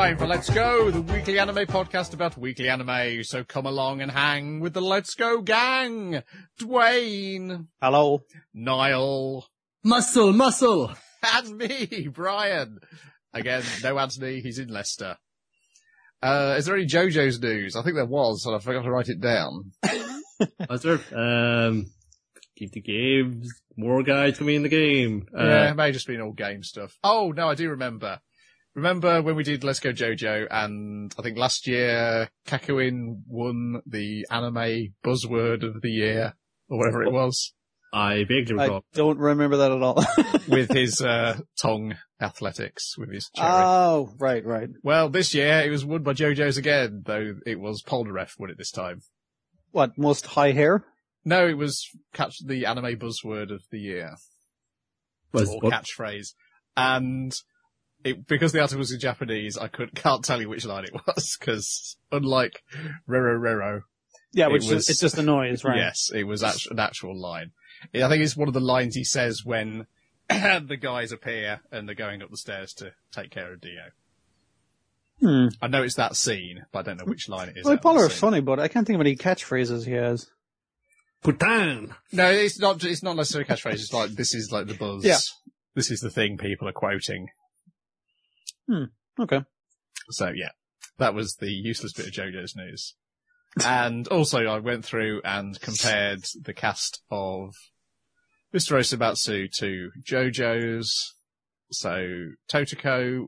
time for Let's Go, the weekly anime podcast about weekly anime. So come along and hang with the Let's Go gang. Dwayne. Hello. Niall. Muscle. And me, Brian. Again, no Anthony, he's in Leicester. Is there any JoJo's news? I think there was, and I forgot to write it down. Was there? Keep the games. More guys coming in the game. Yeah, it may have just been all game stuff. Oh, no, I do remember. Remember when we did Let's Go JoJo, and I think last year, Kakyoin won the anime buzzword of the year, or whatever it was. I beg to recall. I don't remember that at all. With his tongue athletics, with his cherry. Oh, right. Well, this year it was won by JoJo's again, though it was Polnareff won it this time. What, most high hair? No, it was catch the anime buzzword of the year. Or catchphrase. And because the article was in Japanese, I can't tell you which line it was, because unlike Rero, yeah, it's just a noise, right? Yes, it was an actual line. I think it's one of the lines he says when the guys appear and they're going up the stairs to take care of Dio. I know it's that scene, but I don't know which line it is. Well, Polnareff's funny, but I can't think of any catchphrases he has. Put down. No, it's not necessarily a catchphrase. It's like, this is like the buzz. Yeah. This is the thing people are quoting. Okay. So yeah, that was the useless bit of JoJo's news. And also I went through and compared the cast of Mr. Osomatsu to JoJo's. So Totoko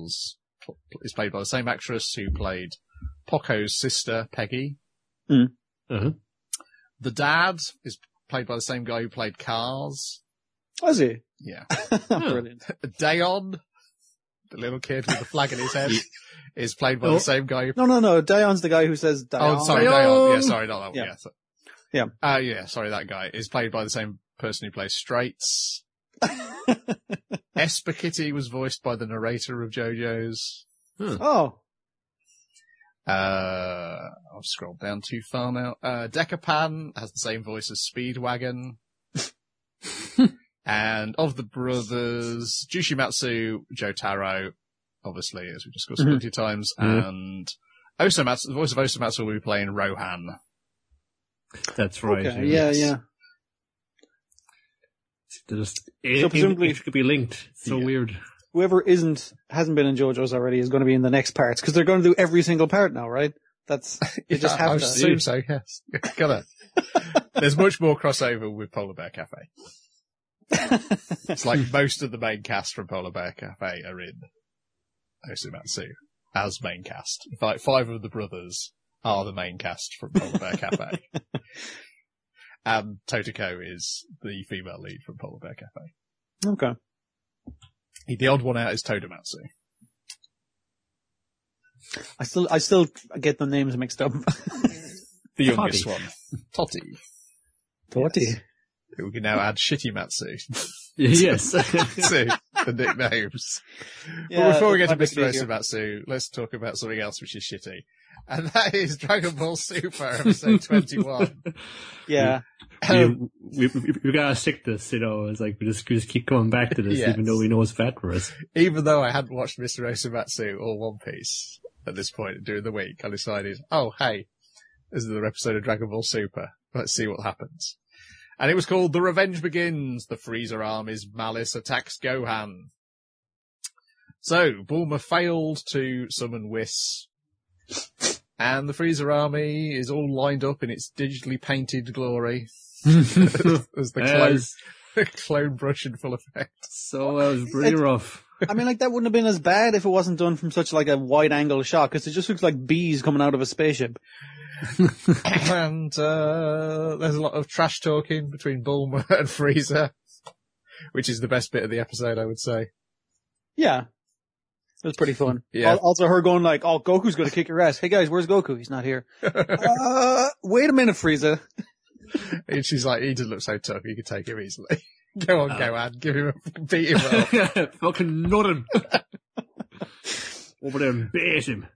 is played by the same actress who played Poco's sister, Peggy. Uh-huh. The dad is played by the same guy who played Cars. Was he? Yeah. Brilliant. Dayon, the little kid with the flag in his head, is played by the same guy. No. Dion's the guy who says Dion. Oh, sorry, Dayon. Yeah, sorry, not that one. Yeah. Yeah, sorry, that guy is played by the same person who plays Straits. Esper Kitty was voiced by the narrator of JoJo's. Oh. I've scrolled down too far now. Decapan has the same voice as Speedwagon. And of the brothers, Jushimatsu, Jotaro, obviously, as we discussed plenty of times, and Osomatsu, the voice of Osomatsu will be playing Rohan. That's right. Okay. Yeah. So presumably it could be linked. So weird. Whoever hasn't been in JoJo's already is going to be in the next parts, because they're going to do every single part now, right? You just have I to. assume so, yes. Gotta. There's much more crossover with Polar Bear Cafe. It's like most of the main cast from Polar Bear Cafe are in Osomatsu as main cast. In fact, 5 of the brothers are the main cast from Polar Bear Cafe. And Totoko is the female lead from Polar Bear Cafe. Okay. The odd one out is Todomatsu. I still get the names mixed up. The youngest one. Totty. Yes. We can now add Shitty Matsu Yes. to the nicknames. Yeah, but before we get to that Mr. makes it Osomatsu, let's talk about something else which is shitty. And that is Dragon Ball Super episode 21. Yeah. we gotta stick this, It's like we just keep coming back to this, Yes. even though we know it's bad for us. Even though I hadn't watched Mr. Osomatsu or One Piece at this point during the week, I decided, oh, hey, this is another episode of Dragon Ball Super. Let's see what happens. And it was called The Revenge Begins. The Freezer Army's malice attacks Gohan. So, Bulma failed to summon Whis. And the Freezer Army is all lined up in its digitally painted glory. As the clone brush in full effect. So that was pretty rough. I mean, that wouldn't have been as bad if it wasn't done from such a wide angle shot, because it just looks like bees coming out of a spaceship. And there's a lot of trash talking between Bulma and Frieza, which is the best bit of the episode, I would say. Yeah. It was pretty fun. Yeah. Also her going oh, Goku's going to kick your ass. Hey guys, where's Goku? He's not here. Wait a minute, Frieza. And she's like, he doesn't look so tough, you can take him easily. Go on, Gohan, give him beat him up. Fucking nut him. Over there and bait him.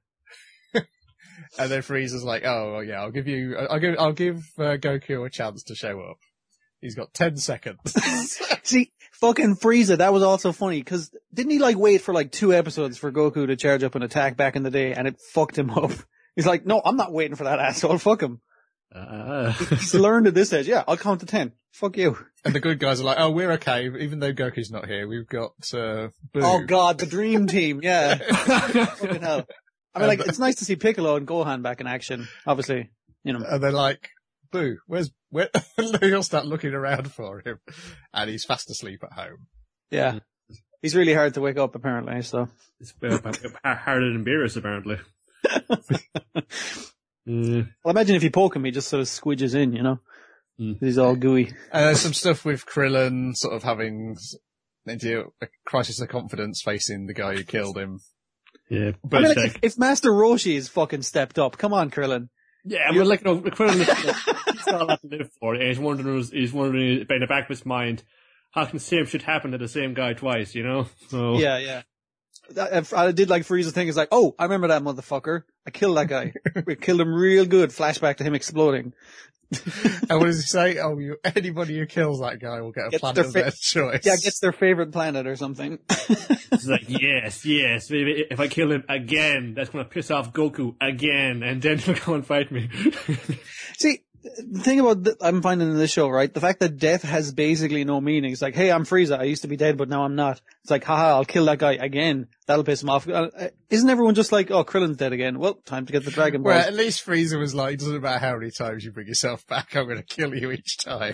And then Frieza's like, oh, yeah, I'll give Goku a chance to show up. He's got 10 seconds. See, fucking Frieza, that was also funny, because didn't he wait for 2 episodes for Goku to charge up and attack back in the day, and it fucked him up? He's like, no, I'm not waiting for that asshole, fuck him. He's learned at this age, yeah, I'll count to 10. Fuck you. And the good guys are like, oh, we're okay, even though Goku's not here, we've got, Boo. Oh god, the dream team, yeah. Fucking hell. I mean, it's nice to see Piccolo and Gohan back in action, obviously, And they're like, Boo, where? They'll start looking around for him. And he's fast asleep at home. Yeah. He's really hard to wake up, apparently, so. It's harder than Beerus, apparently. Well, imagine if you poke him, he just sort of squidges in, He's all gooey. There's some stuff with Krillin sort of having a crisis of confidence facing the guy who killed him. Yeah. But I mean, if Master Roshi is fucking stepped up, come on, Krillin. Yeah, but Krillin, he's got a lot to live for. And he's wondering in the back of his mind, how can the same shit happen to the same guy twice, So. Yeah. I did like Frieza's thing. It's like, oh, I remember that motherfucker. I killed that guy. We killed him real good. Flashback to him exploding. And what does he say? Oh, anybody who kills that guy will get a planet of their choice. Yeah, gets their favorite planet or something. It's like, yes. Maybe if I kill him again, that's going to piss off Goku again, and then he'll come and fight me. See, the thing about I'm finding in this show, right? The fact that death has basically no meaning. It's like, hey, I'm Frieza. I used to be dead, but now I'm not. It's like, haha, I'll kill that guy again. That'll piss him off. Isn't everyone just like, oh, Krillin's dead again? Well, time to get the Dragon Balls. Well, at least Frieza was like, it doesn't matter how many times you bring yourself back, I'm going to kill you each time.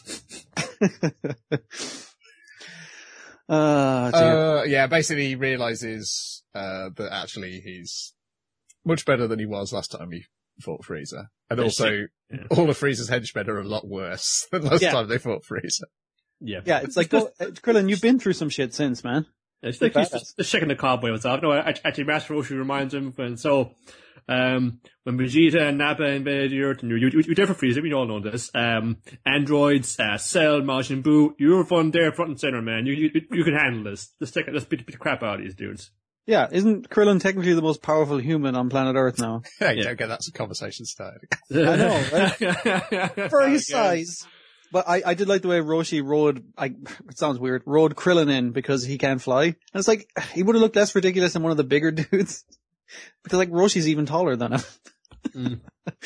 Yeah, basically he realizes that actually he's much better than he was last time he fought Frieza. And also, all of Frieza's henchmen are a lot worse than last time they fought Frieza. Yeah, it's like, Krillin, you've been through some shit since, man. It's like he's just checking the cobwebs off. No, actually, Master Roshi reminds him when Vegeta and Nappa invaded the Earth, and you're there for Frieza, we all know this. Androids, Cell, Majin Buu, you're there front and center, man. You can handle this. Let's beat the crap out of these dudes. Yeah, isn't Krillin technically the most powerful human on planet Earth now? Yeah, you don't get that conversation started. I know, right? For his size. But I did like the way Roshi it sounds weird, rode Krillin in because he can't fly. And it's like, he would have looked less ridiculous than one of the bigger dudes. Because Roshi's even taller than him.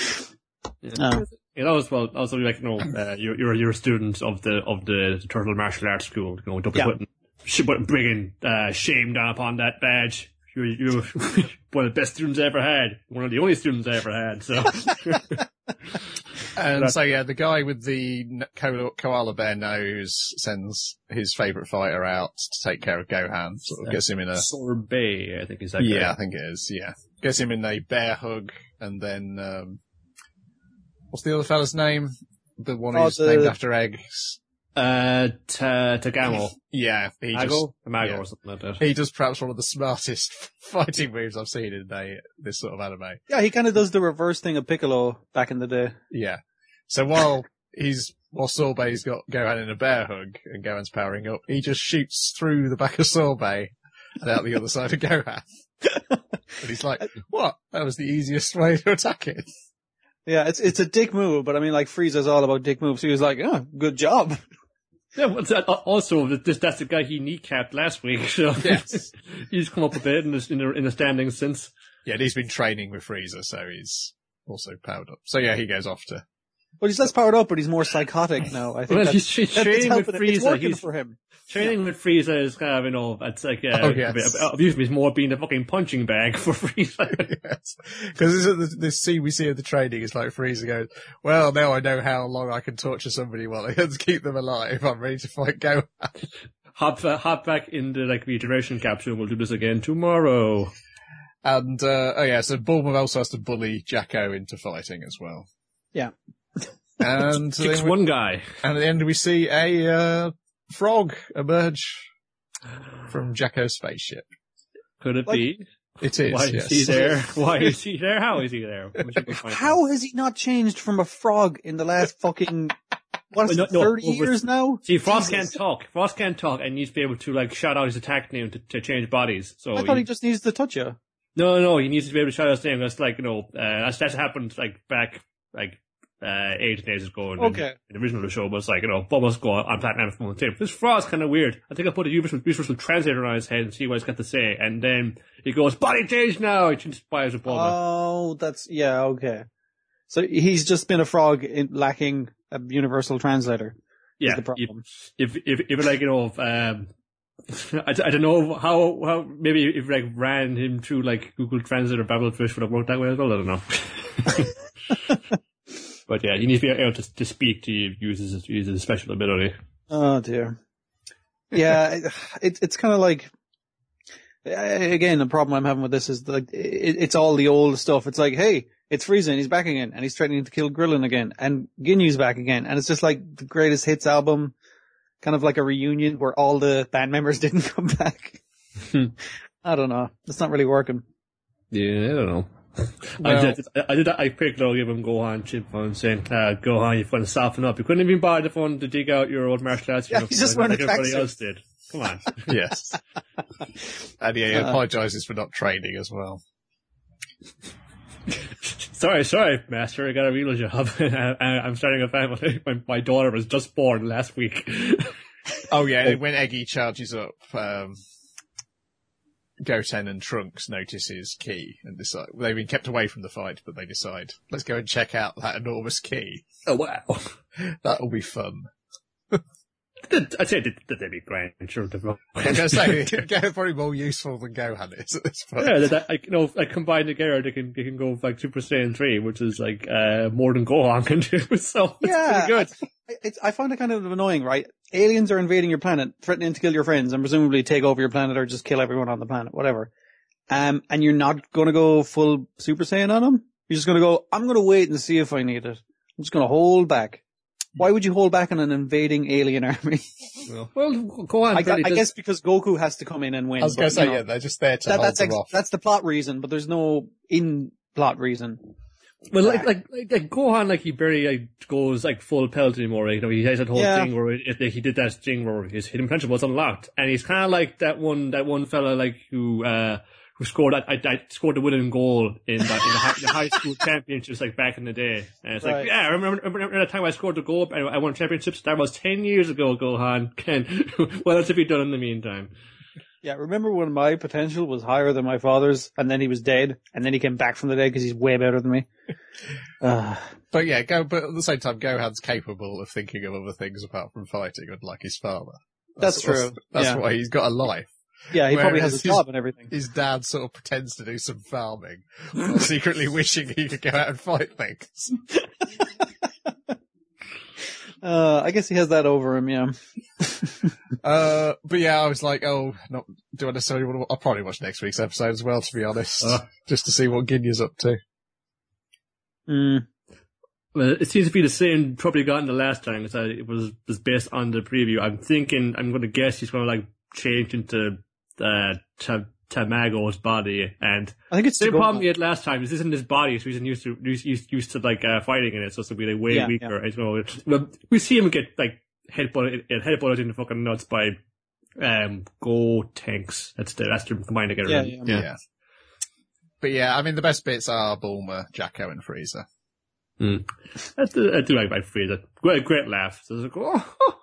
Also like, you're a student of the Turtle Martial Arts School, don't be bringing shame down upon that badge. You're one of the best students I ever had. One of the only students I ever had, so. And so, yeah, the guy with the koala bear nose sends his favourite fighter out to take care of Gohan. Sort of gets him in a... Sorbet, I think is that guy. Yeah, I think it is, yeah. Gets him in a bear hug, and then, what's the other fella's name? The one who's named after eggs. Tagamo. Yeah. Mago or something like that. He does perhaps one of the smartest fighting moves I've seen in this sort of anime. Yeah, he kind of does the reverse thing of Piccolo back in the day. Yeah. So while Sorbet's got Gohan in a bear hug and Gohan's powering up, he just shoots through the back of Sorbet and out the other side of Gohan. And he's like, what? That was the easiest way to attack it. Yeah, it's a dick move, but I mean, Frieza's all about dick moves. He was like, oh, good job. Yeah, also, that's the guy he kneecapped last week, so yes. He's come up with it in the standings since. Yeah, and he's been training with Frieza, so he's also powered up. So yeah, he goes off to... Well, he's less powered up, but he's more psychotic now. I think he's training with Frieza. It's working for him. Training with Frieza is kind of, it's like, he's more being a fucking punching bag for Frieza. Yes. Because this scene we see of the training is like Frieza goes, well, now I know how long I can torture somebody while I can keep them alive. I'm ready to fight Gohan. Hop back in the, regeneration capsule. We'll do this again tomorrow. And, so Bulma also has to bully Jacko into fighting as well. Yeah. And kicks one guy. And at the end we see a frog emerge from Jacko's spaceship. Could it be? It is. Why is he there? Why is he there? How is he there? How has he not changed from a frog in the last fucking 30 years now? See, Frost can't talk. Frost can't talk and needs to be able to shout out his attack name to change bodies. So I thought he just needs to touch you. No, he needs to be able to shout out his name. That's that's happened back 8 days ago in Okay. the original show, but it's like, Bubbles go on Planet Man from the tape. This frog's kind of weird. I think I put a universal translator on his head and see what he's got to say, and then he goes, body change now! He inspires a Bubba. Oh, okay. So he's just been a frog lacking a universal translator. Yeah. The problem. If I don't know how maybe if like ran him through like Google Translate or Babelfish would have worked that way as well. I don't know. But yeah, you need to be able to speak to use a special ability. Oh dear. Yeah, it's kind of like, again, the problem I'm having with this is like it's all the old stuff. It's like, hey, it's Frieza and he's back again, and he's threatening to kill Krillin again, and Ginyu's back again, and it's just like the greatest hits album, kind of like a reunion where all the band members didn't come back. I don't know. It's not really working. Yeah, I don't know. Well, I picked out give him Gohan chip on saying, Gohan, you've got to soften up. You couldn't even bother the phone to dig out your old martial arts. Yeah, he's just wearing a everybody tracksuit. else did. Come on. Yes. And he apologises for not training as well. Sorry, master. I got a real job. I'm starting a family. My daughter was just born last week. Oh yeah, when Eggy charges up, Goten and Trunks notice his key and decide they've been kept away from the fight, but they decide, let's go and check out that enormous key. Oh wow, that'll be fun. I'd say that'd be grand. Sure, I was going to say, they're probably more useful than Gohan is at this point. Yeah, like combined together, they can go like Super Saiyan 3, which is like more than Gohan can do. So it's pretty good. I find it kind of annoying, right? Aliens are invading your planet, threatening to kill your friends, and presumably take over your planet or just kill everyone on the planet, whatever. And you're not going to go full Super Saiyan on them. You're just going to go, I'm going to wait and see if I need it. I'm just going to hold back. Why would you hold back on an invading alien army? Well, go on. I guess because Goku has to come in and win. I was going to say, they're just there to hold them off. That's the plot reason, but there's no in-plot reason. Well, like Gohan, like he barely goes like full pelt anymore. Right? He has that whole thing where he did that thing where his hidden potential was unlocked, and he's kind of like that one fella like who scored scored the winning goal in the high school championships like back in the day. And it's like, yeah, I remember the time I scored the goal and I won championships. That was 10 years ago, Gohan. Ken, what else have you done in the meantime? Yeah, remember when my potential was higher than my father's, and then he was dead, and then he came back from the dead because he's way better than me. But yeah, but at the same time, Gohan's capable of thinking of other things apart from fighting, unlike his father. That's true. That's why he's got a life. Yeah, he probably has a job and everything. His dad sort of pretends to do some farming while secretly wishing he could go out and fight things. I guess he has that over him, yeah. But yeah, I was like, do I necessarily want to? I'll probably watch next week's episode as well, to be honest, just to see what Ginya's up to. Well, it seems to be the same trouble you got in the last time, because it was based on the preview. I'm going to guess he's going to like change into Tamago's body, and I think it's the same problem he had last time. This isn't his body, so he's used to like fighting in it, so it'll be like way weaker. Yeah. Well, we see him get like headbutted in the fucking nuts by Gotenks. That's the combined together. Yeah. But yeah, I mean the best bits are Bulma, Jacko, and Frieza. I do like Frieza. Great laugh. So it's like,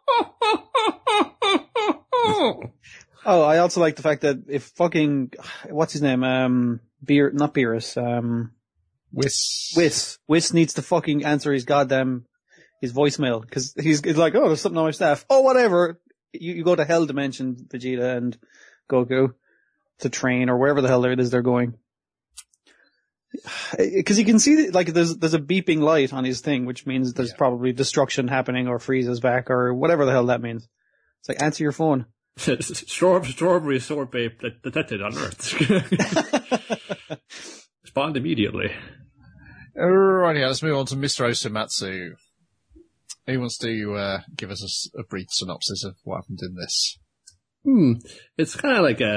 Oh, I also like the fact that if fucking, what's his name? Not Beerus, Whis needs to fucking answer his voicemail, cause he's like, oh, there's something on my staff. Oh, whatever. You go to Hell Dimension, Vegeta and Goku, to train or wherever the hell it is they're going. Cause you can see like there's a beeping light on his thing, which means there's probably destruction happening or Frieza's back or whatever the hell that means. It's like, answer your phone. Strawberry sorbet detected on Earth. Respond immediately. Alrighty, let's move on to Mr. Osomatsu. He wants to give us a brief synopsis of what happened in this. It's kind of like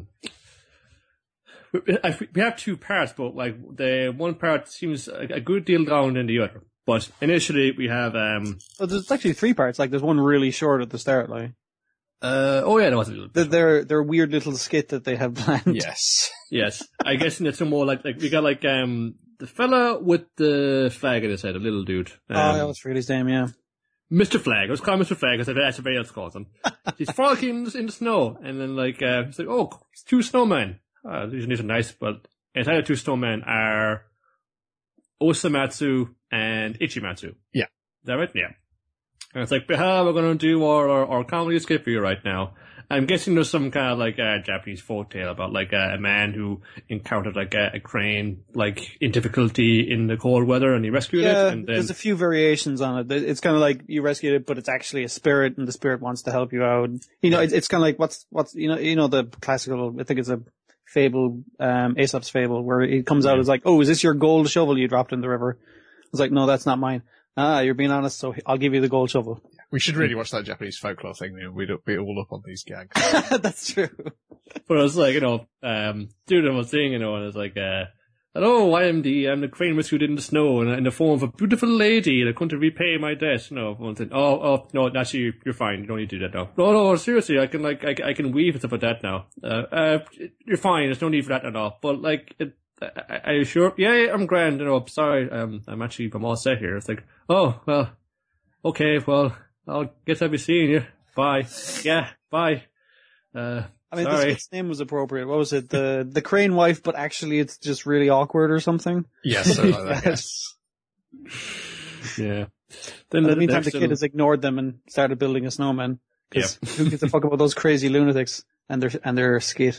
we have two parts, but like the one part seems a good deal down than the other. But initially we have well, there's actually three parts. Like there's one really short at the start, like. There was a little bit. Their weird little skit that they have planned. Yes. I guess it's some more like we got like the fella with the flag in his head, a little dude. That was really his name, yeah. Mr. Flag. I was calling Mr. Flag because that's what everybody else calls him. He's frolicking in the snow, and then he's like, oh, it's two snowmen. These are nice, but inside the two snowmen are Osamatsu and Ichimatsu. Yeah. Is that right? Yeah. And it's like, we're going to do our comedy skit for you right now. I'm guessing there's some kind of Japanese folktale about a man who encountered a crane in difficulty in the cold weather and he rescued it. And then there's a few variations on it. It's kind of like you rescued it, but it's actually a spirit and the spirit wants to help you out. It's kind of like what's the classical, I think it's a fable, Aesop's fable, where it comes out as like, oh, is this your gold shovel you dropped in the river? It's like, no, that's not mine. You're being honest, so I'll give you the gold shovel. We should really watch that Japanese folklore thing. We'd be all up on these gags. That's true. But I was like, doing a thing, and it's like, hello, I'm the crane rescued in the snow in the form of a beautiful lady that come to repay my debt. One thing. Oh, no, actually, you're fine. You don't need to do that now. No, seriously, I can weave and stuff like that now. You're fine. There's no need for that at all. But are you sure? Yeah, I'm grand. Sorry, I'm all set here. It's like, oh, well, okay, well, I'll guess I'll be seeing you. Bye. Yeah, bye. Sorry. This name was appropriate. What was it? The crane wife, but actually it's just really awkward or something? Yes, something like that, yes. Yeah. Then in the meantime, the kid has ignored them and started building a snowman. Because who gives a fuck about those crazy lunatics and their skate?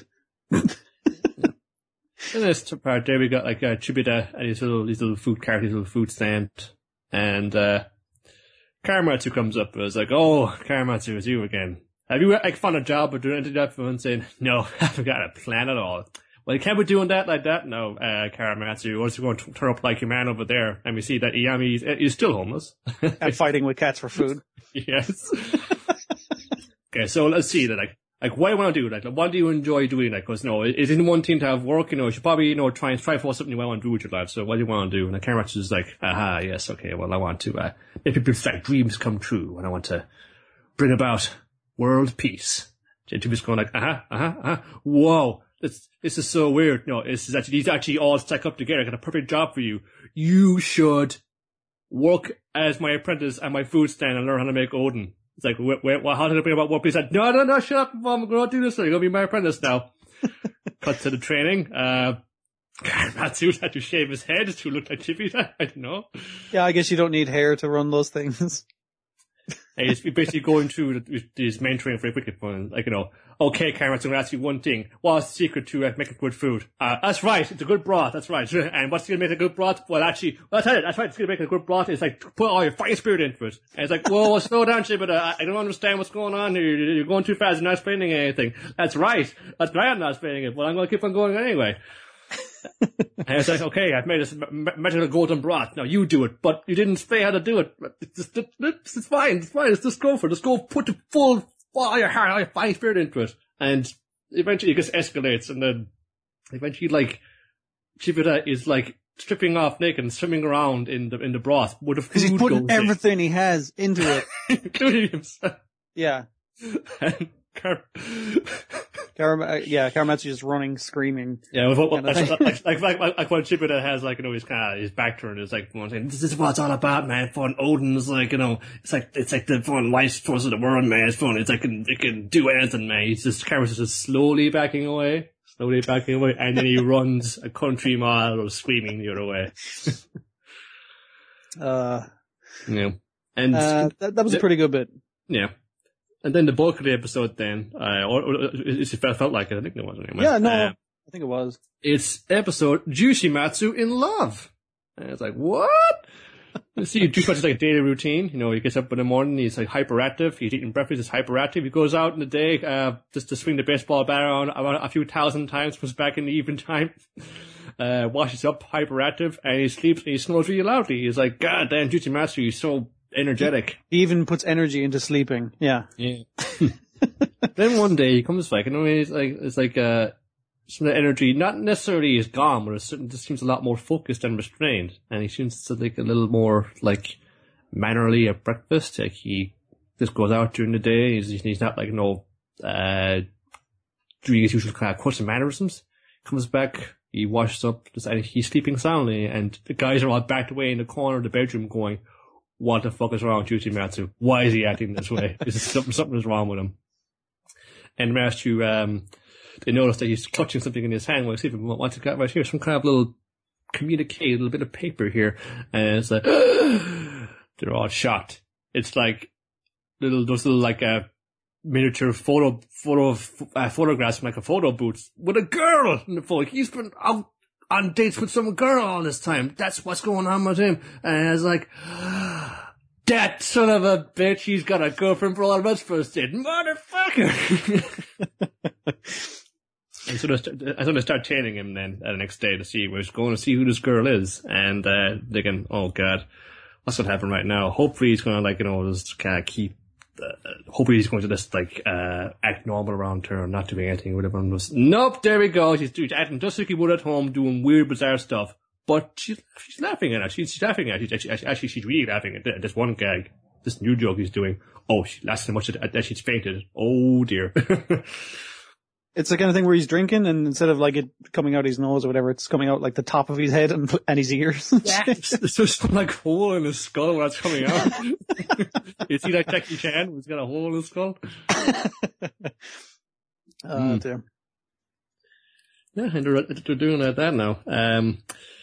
In this part there, we got Chibita and his little food cart, his little food stand, and Karamatsu comes up and was like, "Oh, Karamatsu, it's you again. Have you found a job or doing anything like that?" And saying, "No, I haven't got a plan at all." Well, you can't be doing that like that. No, Karamatsu, or else you're going to turn up like your man over there, and we see that Iyami is still homeless and fighting with cats for food. Yes. Okay, so let's see that what do you want to do? What do you enjoy doing? Because, it isn't one thing to have work, you should probably, try for something you want to do with your life. So what do you want to do? And the Karamatsu is like, aha, yes, okay, well, I want to, make people's dreams come true, and I want to bring about world peace. And Chibi's going like, whoa, this is so weird. No, these actually all stack up together. I got a perfect job for you. You should work as my apprentice at my food stand and learn how to make Odin. It's like, wait, how did I bring about world peace? Like, no, shut up, Mom, I'm going to do this. You're going to be my apprentice now. Cut to the training. Karamatsu had to shave his head to look like Chibita. I don't know. Yeah, I guess you don't need hair to run those things. He's basically going through his mentoring very quickly. Okay, Karamatsu, I'm going to ask you one thing. What's the secret to making good food? That's right, it's a good broth, that's right. And what's going to make a good broth? Well, actually, I'll tell you, that's right, it's going to make a good broth. It's like, put all your fighting spirit into it. And it's like, whoa, slow down, Chibita. I don't understand what's going on here. You're going too fast, you're not explaining anything. That's right, I'm not explaining it. Well, I'm going to keep on going anyway. And it's like, okay, I've made this magical golden broth. Now you do it, but you didn't say how to do it. It's fine. Just go for it. Just go put the full, all your heart, all your fine spirit into it. And eventually it just escalates, and then eventually, Chibita is stripping off naked and swimming around in the broth with the food. Because he's putting everything he has into it, including himself. Yeah. And Karamatsu just running, screaming. Yeah, like when Chibita has his back turned, it's like one saying, "This is what it's all about, man. Fun Odin's it's like the fun life force of the world, man. It's fun. It can do anything, man." Karamatsu's just slowly backing away, and then he runs a country mile screaming the other way. Yeah, and that was a pretty good bit. Yeah. And then the bulk of the episode then, it felt like it, I think it was anyway. Yeah, no, I think it was. It's episode Jushimatsu in Love. And it's like, what? You see, Jushimatsu's is like a daily routine. He gets up in the morning, he's hyperactive, he's eating breakfast, he's hyperactive, he goes out in the day, just to swing the baseball bat around a few thousand times, comes back in the evening time, washes up, hyperactive, and he sleeps and he snores really loudly. He's like, God damn, Jushimatsu, he's so energetic. He even puts energy into sleeping. Yeah. Then one day he comes back, and it's like some of the energy not necessarily is gone, but it just seems a lot more focused and restrained, and he seems to a little more mannerly at breakfast. He just goes out during the day. He's not doing his usual kind of quirks and mannerisms. Comes back, he washes up, and he's sleeping soundly, and the guys are all backed away in the corner of the bedroom going, what the fuck is wrong with Yoshimatsu? Why is he acting this way? Something is wrong with him. And Matthew, they notice that he's clutching something in his hand while he's sleeping. What's it got right here? Some kind of little communique, a little bit of paper here. And it's like, they're all shocked. It's like those little like, miniature photographs from like a photo booth with a girl in the photo. He's been out on dates with some girl all this time. That's what's going on with him. And it's like, that son of a bitch, he's got a girlfriend for all of us first date. Motherfucker! And so they start tailing him then the next day to see where he's going to see who this girl is. And thinking, oh god, what's going to happen right now? Hopefully he's going to like, just kind of keep hopefully he's going to just like act normal around her and not doing anything with everyone was. Nope, there we go. She's acting just like he would at home, doing weird, bizarre stuff. But she's laughing at it. She's laughing at it. Actually, she's really laughing at this one gag, this new joke he's doing. Oh, she laughs so much that she's fainted. Oh dear. It's the kind of thing where he's drinking, and instead of like it coming out his nose or whatever, it's coming out like the top of his head and his ears. Yeah, there's some like hole in his skull where that's coming out. You see that Jackie Chan? He's got a hole in his skull. Oh dear. Yeah, and they're doing that now. And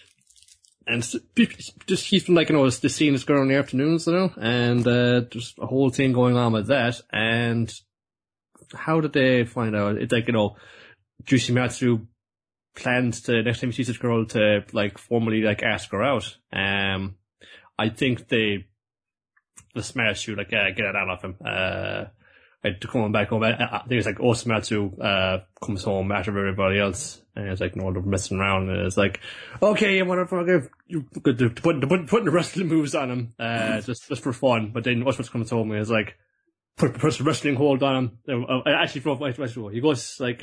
just he's been like, just seeing this girl in the afternoons, and there's a whole thing going on with that. And how did they find out? It's like, Yoshimatsu plans to, next time he sees this girl, to like formally like ask her out. I think the smart shoot, like, get it out of him. To come back home, I think it's like Osamatsu comes home after everybody else, and it's like, they're messing around, and it's like, okay, motherfucker, you're putting the wrestling moves on him, just for fun. But then Osamatsu comes home and is like, put a wrestling hold on him. Actually, he goes like,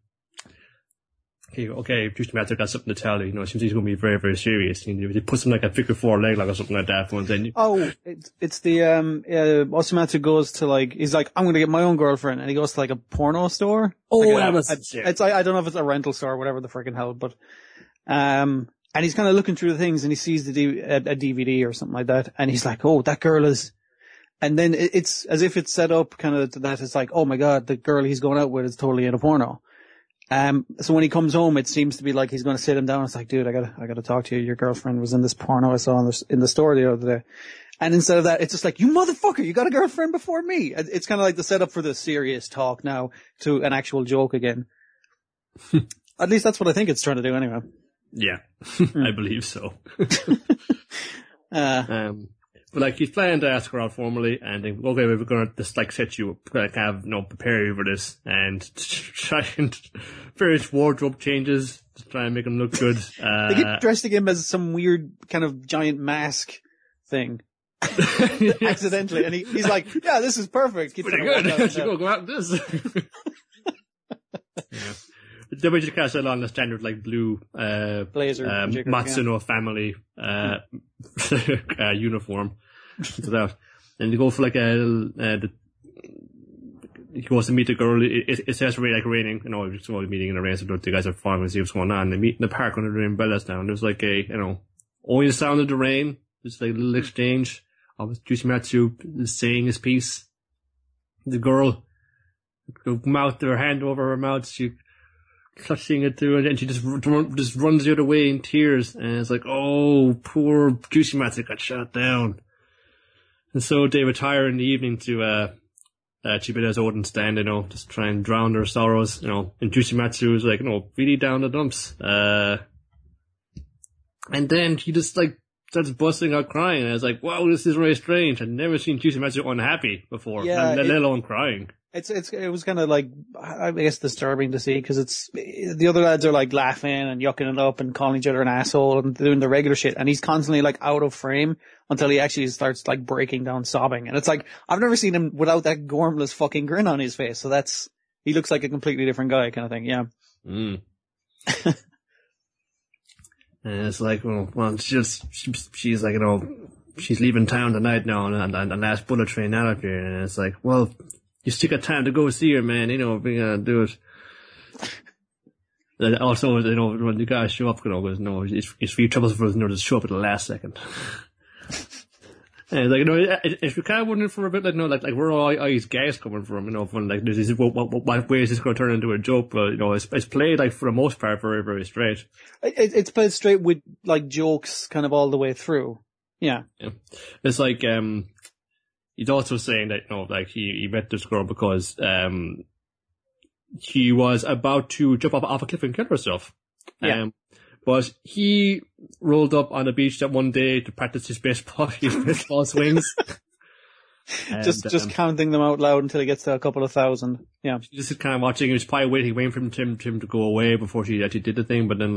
okay, Yoshimatsu got something to tell you. It seems he's going to be very, very serious. He puts him like a figure four leg lock or something like that. And then it's the Osamatsu goes to like, he's like, I'm going to get my own girlfriend, and he goes to like a porno store. Oh, like I don't know if it's a rental store or whatever the freaking hell, but and he's kind of looking through the things, and he sees a DVD or something like that, and he's like, oh, that girl is. And then it's as if it's set up kind of to that. It's like, oh my god, the girl he's going out with is totally in a porno. So when he comes home, it seems to be like he's going to sit him down. It's like, dude, I gotta talk to you. Your girlfriend was in this porno I saw in the store the other day. And instead of that, it's just like, you motherfucker, you got a girlfriend before me. It's kind of like the setup for the serious talk now to an actual joke again. At least that's what I think it's trying to do anyway. Yeah, I believe so. But like, he's planning to ask her out formally, and think, okay, we're going to just like set you up, like have, prepare you for this, and try and various wardrobe changes to try and make him look good. They keep dressing him as some weird kind of giant mask thing. Accidentally, and he's like, yeah, this is perfect. Keep pretty good. Go out with this. Yeah. Then we just cast it on the standard like blue blazer Matsuno family uniform. And you go for like he goes to meet the girl. It starts really like raining. It's all meeting in the rain, so the guys are farming and see what's going on. They meet in the park under the umbrellas now, and there's like only the sound of the rain. There's like a little exchange of Yoshimatsu is saying his piece. The girl, her hand over her mouth, she clutching it through, and she just runs the other way in tears, and it's like, oh, poor Yoshimatsu got shot down. And so they retire in the evening to Chibida's Odin stand, just try and drown their sorrows, and Yoshimatsu is like, really down the dumps. And then he just like starts busting out crying, and I was like, wow, this is really strange. I've never seen Yoshimatsu unhappy before, let alone crying. It was kind of like, I guess, disturbing to see, because the other lads are like laughing and yucking it up and calling each other an asshole and doing the regular shit, and he's constantly like out of frame until he actually starts like breaking down sobbing. And it's like, I've never seen him without that gormless fucking grin on his face, so he looks like a completely different guy kind of thing, yeah. And it's like, well, she's like, she's leaving town tonight now, and last bullet train out of here, and it's like, well, you still got time to go see her, man. We're gonna do it. And also, when the guys show up, goes, no, it's for you troubles for us, just show up at the last second. And if you kind of wondering for a bit, like where are all these guys coming from, when like this is what way is this going to turn into a joke? But it's played like for the most part very, very straight. It's played straight with like jokes kind of all the way through. Yeah. It's like he's also saying that like he met this girl because he was about to jump off a cliff and kill herself. Yeah. But he rolled up on the beach that one day to practice his baseball swings. And, just counting them out loud until he gets to a couple of thousand. Yeah. Just kind of watching. He was probably waiting for him to go away before she actually did the thing. But then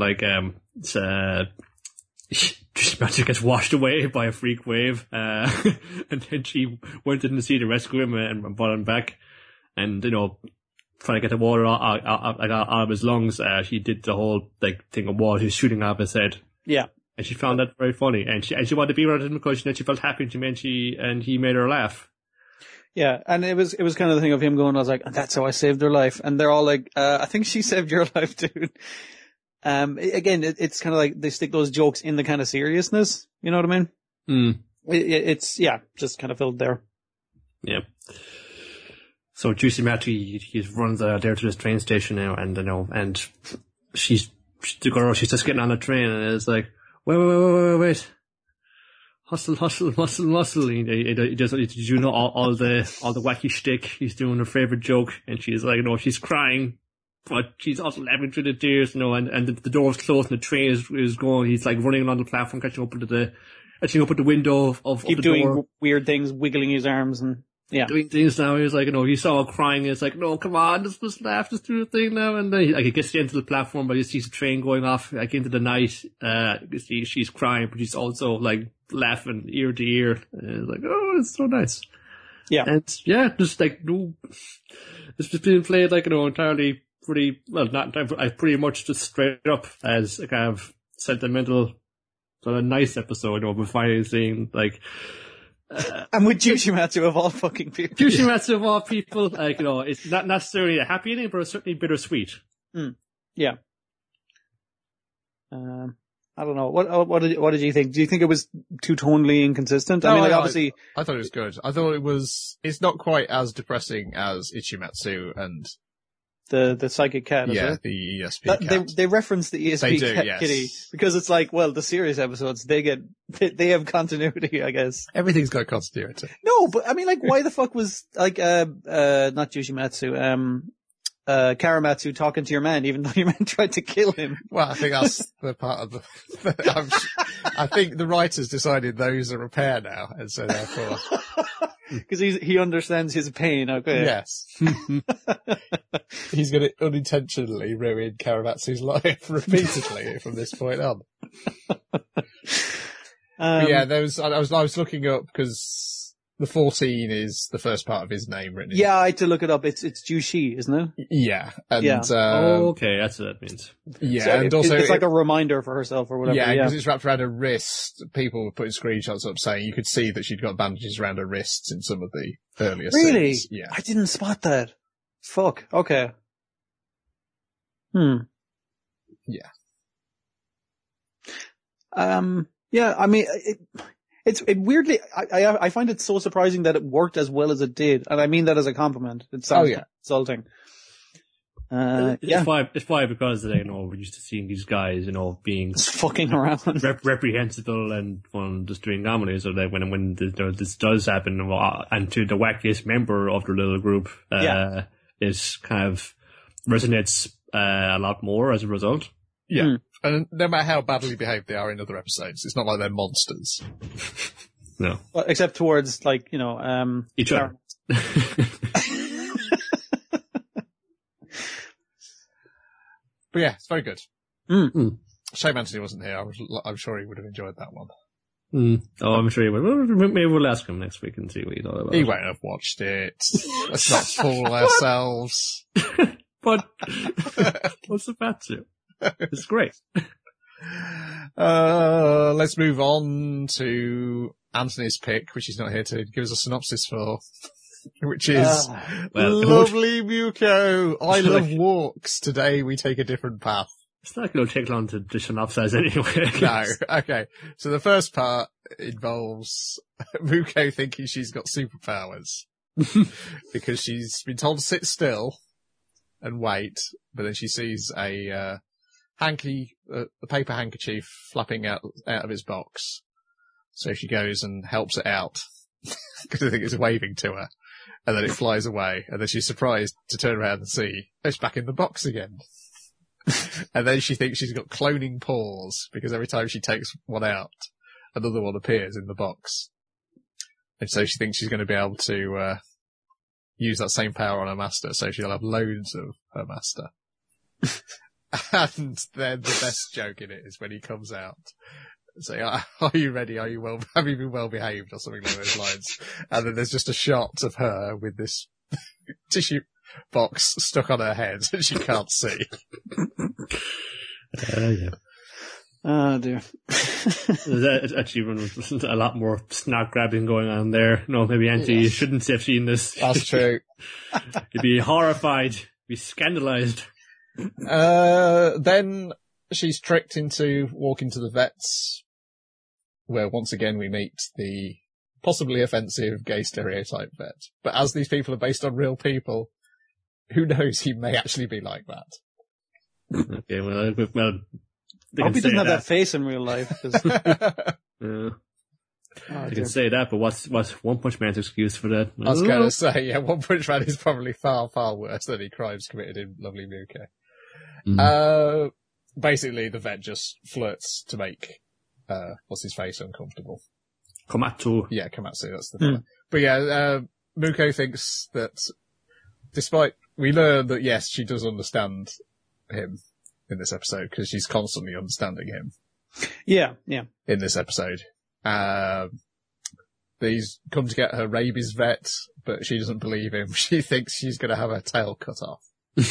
just magic gets washed away by a freak wave. And then she went in to see to rescue him and brought him back. And, trying to get the water out of his lungs, she did the whole thing of water he's shooting out of his head. Yeah. And she found that very funny. And she wanted to be around him because she felt happy and he made her laugh. Yeah, and it was kind of the thing of him going, I was like, that's how I saved her life. And they're all like, I think she saved your life, dude. Again, it's kind of like they stick those jokes in the kind of seriousness. You know what I mean? It's just kind of filled there. Yeah. So Juicy Matty, he runs there to this train station now, and she's just getting on the train, and it's like, wait, hustle. He does all the wacky shtick. He's doing her favorite joke, and she's like, she's crying, but she's also laughing through the tears, and the door's closed, and the train is going. He's like running along the platform, catching up at the window of Keep the doing door. Weird things, wiggling his arms and. Yeah. Doing things now. He's like, he saw her crying. It's like, no, come on, just laugh, just do the thing now. And then he gets into the platform, but he sees the train going off, like into the night. She's crying, but she's also like laughing ear to ear. And it's like, oh, it's so nice. Yeah. And just like, it's just being played like, entirely pretty much just straight up as a kind of sentimental, sort of nice episode, we're finally seeing like, and with Yoshimatsu of all fucking people. Yoshimatsu of all people, like, it's not necessarily a happy ending, but it's certainly bittersweet. Yeah. I don't know. What did you think? Do you think it was too tonally inconsistent? No, obviously. I thought it was good. I thought it's not quite as depressing as Ichimatsu and the psychic cat, is it? The ESP cat. They reference the ESP cat, yes. Kitty, because it's like, well, the serious episodes, they have continuity, I guess. Everything's got continuity. No, but why the fuck was, not Yoshimatsu, Karamatsu talking to your man, even though your man tried to kill him? Well, I think that's the part of the, I think the writers decided those are a pair now, and so therefore. Because he understands his pain, okay. Yes. He's going to unintentionally ruin Karamatsu's life repeatedly from this point on. I was looking up because the 14 is the first part of his name written in. Yeah, I had to look it up. It's Jushi, isn't it? Yeah. And, okay, that's what that means. Yeah, so and also it's like a reminder for herself or whatever. Yeah, because it's wrapped around her wrist. People were putting screenshots up saying you could see that she'd got bandages around her wrists in some of the earlier really? scenes. Yeah. I didn't spot that. Fuck. Okay. Yeah. Yeah, it's weirdly, I find it so surprising that it worked as well as it did. And I mean that as a compliment. It sounds insulting. It's why because we're used to seeing these guys, being just fucking around, reprehensible and just doing comedy. So that when this does happen, and to the wackiest member of the little group, it kind of resonates a lot more as a result. Yeah. And no matter how badly behaved they are in other episodes, it's not like they're monsters. No. Well, except towards, each other. But yeah, it's very good. Mm. Shame Anthony wasn't here. I'm sure he would have enjoyed that one. Oh, I'm sure he would. Well, maybe we'll ask him next week and see what he thought about it. He won't have watched it. Let's not fool ourselves. But what's the bad to? It's great. Let's move on to Anthony's pick, which he's not here to give us a synopsis for. which is lovely Muko. I love walks. Today we take a different path. It's not going to take long to synopsize anyway. No. Okay. So the first part involves Muko thinking she's got superpowers because she's been told to sit still and wait, but then she sees a paper handkerchief flapping out of its box. So she goes and helps it out because I think it's waving to her, and then it flies away, and then she's surprised to turn around and see it's back in the box again. And then she thinks she's got cloning paws because every time she takes one out, another one appears in the box. And so she thinks she's going to be able to use that same power on her master, so she'll have loads of her master. And then the best joke in it is when he comes out. Say, are you ready? Have you been well behaved or something along those lines? And then there's just a shot of her with this tissue box stuck on her head and she can't see. Yeah. Oh dear. There's actually a lot more snark grabbing going on there. No, maybe Auntie, you shouldn't have seen this. That's true. You'd be horrified, be scandalized. Then she's tricked into walking to the vets, where once again we meet the possibly offensive gay stereotype vet. But as these people are based on real people, who knows, he may actually be like that. Okay, well, I hope he doesn't have that face in real life. You can say that, but what's One Punch Man's excuse for that? I was going to say, yeah, One Punch Man is probably far, far worse than the crimes committed in Lovely Muko. Mm-hmm. Basically, the vet just flirts to make what's his face uncomfortable. Komatsu. Yeah, Komatsu, that's the thing. But yeah, Muko thinks that we learn that yes, she does understand him in this episode because she's constantly understanding him. Yeah. In this episode. He's come to get her rabies vet, but she doesn't believe him. She thinks she's going to have her tail cut off.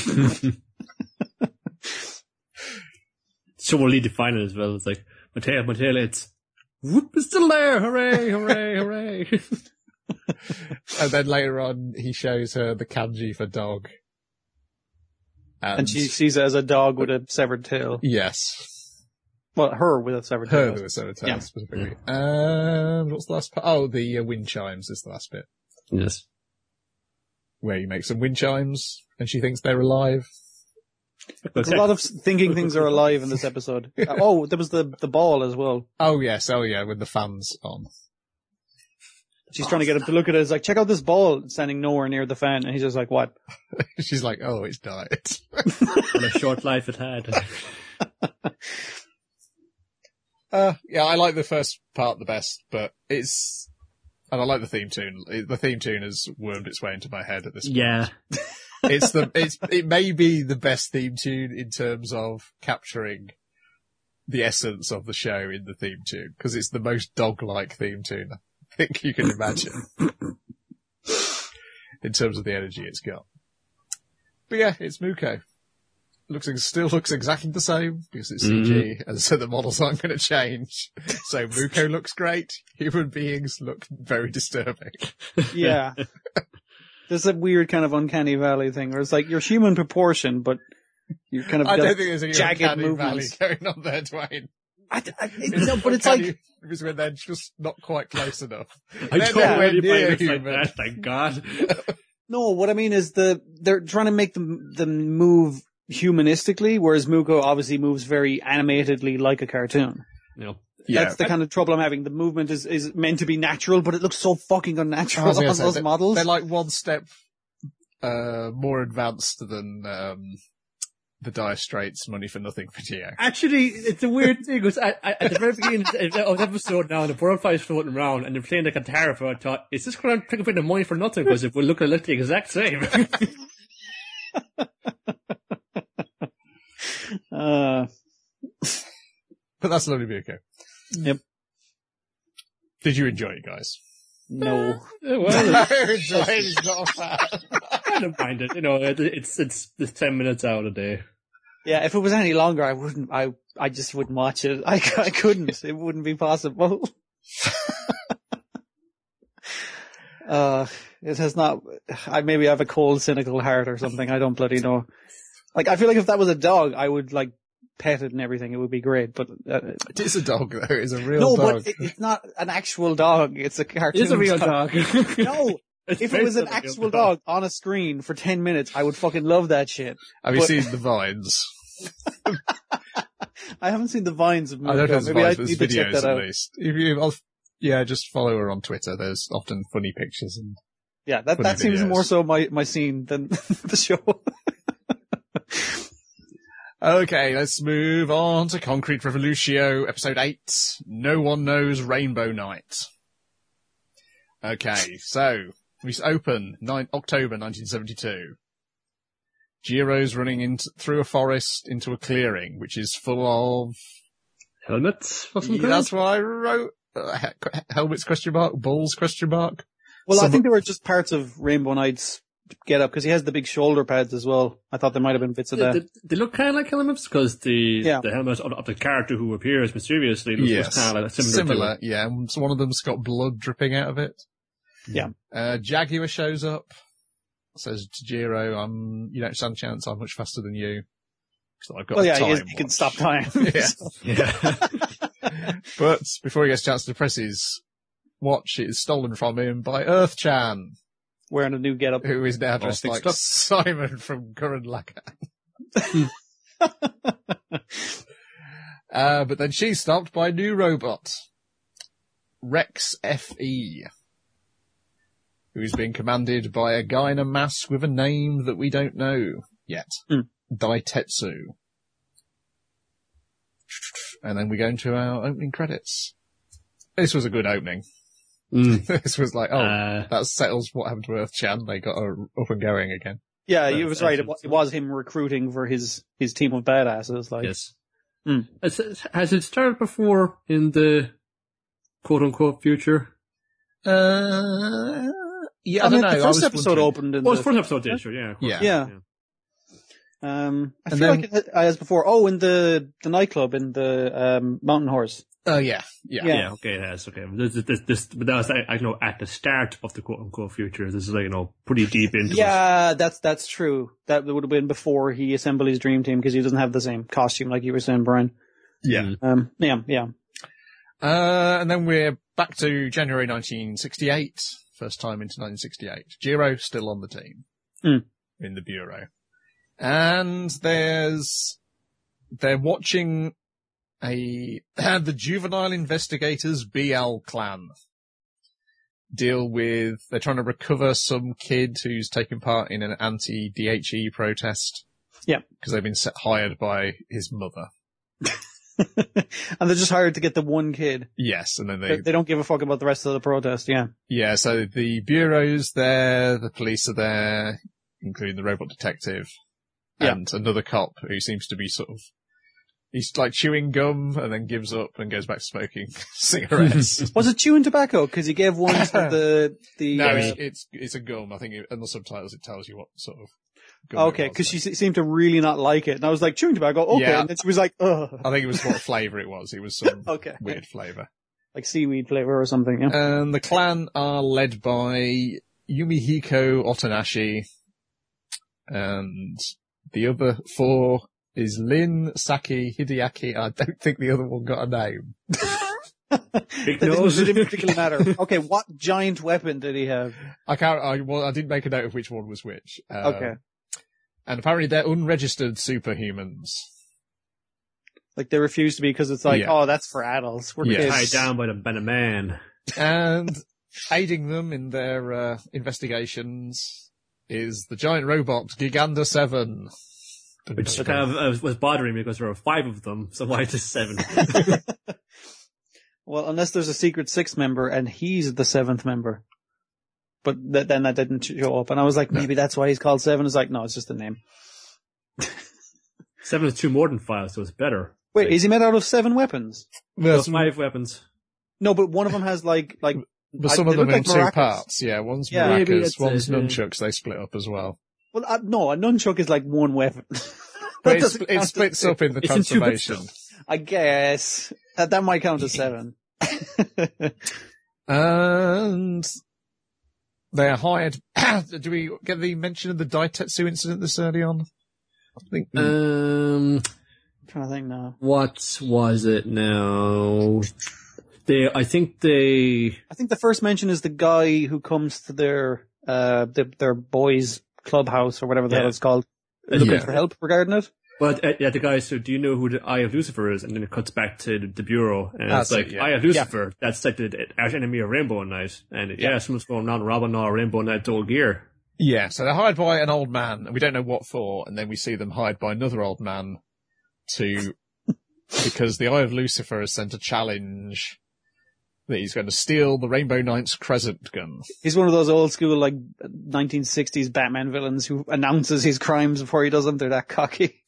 So we'll lead to final as well. It's like, my tail, it's still there. Hooray, hooray, hooray. And then later on, he shows her the kanji for dog. And she sees it as a dog with a severed tail. Yes. Well, her with a severed tail. Her with a severed tail, specifically. What's the last part? Oh, the wind chimes is the last bit. Yes. Where you make some wind chimes, and she thinks they're alive. There's a lot of thinking things are alive in this episode. There was the ball as well. Oh, yes. Oh, yeah, with the fans on. She's trying to get him to look at it. It's like, check out this ball standing nowhere near the fan. And he's just like, what? She's like, oh, it's died. What a short life it had. Yeah, I like the first part the best, but and I like the theme tune. The theme tune has wormed its way into my head at this point. Yeah. It may be the best theme tune in terms of capturing the essence of the show in the theme tune, because it's the most dog-like theme tune I think you can imagine in terms of the energy it's got. But yeah, it's Muko. Still looks exactly the same because it's CG, and so the models aren't going to change. So Muko looks great. Human beings look very disturbing. Yeah. There's a weird kind of uncanny valley thing where it's like you're human proportion, but you kind of I got don't think there's any jagged uncanny movements. valley going on there, Dwayne. No, but it's like because when they're just not quite close enough. I don't know anybody looks like human. that, thank God. no. What I mean is they're trying to make them move humanistically, whereas Muko obviously moves very animatedly like a cartoon. No. Yeah. That's the kind of trouble I'm having. The movement is meant to be natural, but it looks so fucking unnatural on those models. They're like one step more advanced than the Dire Straits Money for Nothing video. Actually, it's a weird thing, because at the very beginning of the episode now, the butterfly is floating around, and they're playing the guitar, so I thought, is this going to pick up the Money for Nothing? Because if we look at it the exact same. But that's Lovely Muko. Yep. Did you enjoy it, guys? No. Well, It's not a fan. I don't mind it. You know, it's 10 minutes out a day. Yeah, if it was any longer, I just wouldn't watch it. I couldn't. It wouldn't be possible. It has not. Maybe I have a cold, cynical heart or something. I don't bloody know. Like, I feel like if that was a dog, I would like pet it and everything. It would be great. But it is a dog, though. It's a real no, dog. but it's not an actual dog. It's a cartoon. It's a real dog. No. If it was an actual dog on a screen for 10 minutes, I would fucking love that shit. Have you seen the Vines? I haven't seen the Vines of I don't know if it's Vines, but need it's to check videos that at out. least. Just follow her on Twitter. There's often funny pictures and yeah, that seems more so my scene than the show. Okay, let's move on to Concrete Revolutio, episode 8. No One Knows Rainbow Night. Okay, so we open October 1972. Jiro's running through a forest into a clearing, which is full of helmets or something. That's what I wrote. Helmets ? Balls ? Well, I think they were just parts of Rainbow Night's get up because he has the big shoulder pads as well. I thought there might have been bits of that. They look kind of like helmets because the helmet of the character who appears mysteriously looks kind of like similar. Yeah. So one of them's got blood dripping out of it. Yeah. Jaguar shows up, says to Jiro, you don't stand a chance, I'm much faster than you. I've got he can stop time. Yeah. But before he gets a chance to press his watch, it is stolen from him by Earth-chan. Wearing a new getup. Who is now dressed like Simon from Gurren Lagann. But then she's stopped by a new robot, Rex F.E., who's being commanded by a guy in a mask with a name that we don't know yet. Daitetsu. And then we go into our opening credits. This was a good opening. This was like, that settles what happened to Earth-chan. They got her up and going again. Yeah, you was right. It was him recruiting for his team of badasses. Like, yes. Has it started before in the quote-unquote future? Yeah, I don't know. The first episode opened in the first episode did, sure, yeah. Yeah. I feel like it has before. Oh, in the nightclub in the Mountain Horse. Oh, yeah. Okay, it has. Okay, but that was at the start of the quote unquote future. This is pretty deep into. Yeah, that's true. That would have been before he assembled his dream team because he doesn't have the same costume like you were saying, Brian. Yeah. Yeah. And then we're back to January 1968. First time into 1968. Jiro still on the team in the bureau. And they're watching the juvenile investigators BL clan they're trying to recover some kid who's taken part in an anti-DHE protest. Yeah. Because they've been hired by his mother. And they're just hired to get the one kid. Yes, and then they don't give a fuck about the rest of the protest, yeah. Yeah, so the bureau's there, the police are there, including the robot detective, and another cop who seems to be he's like chewing gum and then gives up and goes back to smoking cigarettes. Was it chewing tobacco? Because he gave one to the... No, it's a gum. I think in the subtitles it tells you what sort of gum. Okay, because she seemed to really not like it. And I was like, chewing tobacco? Okay. Yeah. And then she was like, ugh. I think it was what flavour it was. It was some weird flavour. Like seaweed flavour or something, yeah. And the clan are led by Yumihiko Otonashi, and the other four is Lin, Saki, Hideaki. I don't think the other one got a name. It didn't particularly matter. Okay, what giant weapon did he have? I didn't make a note of which one was which. Okay. And apparently they're unregistered superhumans. Like they refuse to be because it's like, that's for adults. We're kids. Tied down by the man. And aiding them in their investigations is the giant robot Giganda 7. Which was bothering me because there were 5 of them, so why just 7? Well, unless there's a secret 6th member and he's the 7th member. But then that didn't show up. And I was like, maybe that's why he's called 7. It's like, no, it's just a name. 7 is 2 more than 5, so it's better. Wait, is he made out of 7 weapons? Well, 5 weapons. No, but one of them has like. But some of them in 2 parts. Yeah, one's maracas, one's nunchucks. They split up as well. Well, no, a nunchuck is like one weapon. But it splits up in the transformation. I guess that might count as 7. And They're hired. Do we get the mention of the Daitetsu incident this early on? I think. I'm trying to think now. What was it now? I think the first mention is the guy who comes to their boys' clubhouse or whatever the hell it's called, looking for help regarding it. Well, the guy said, "Do you know who the Eye of Lucifer is?" And then it cuts back to the bureau, and it's like, "Eye of Lucifer." Yeah. That's like the arch enemy of Rainbow Knight, and someone's going on robbing our Rainbow Knight old gear. Yeah, so they're hired by an old man, and we don't know what for, and then we see them hired by another old man because the Eye of Lucifer has sent a challenge that he's going to steal the Rainbow Knight's crescent gun. He's one of those old school, 1960s Batman villains who announces his crimes before he does them. They're that cocky.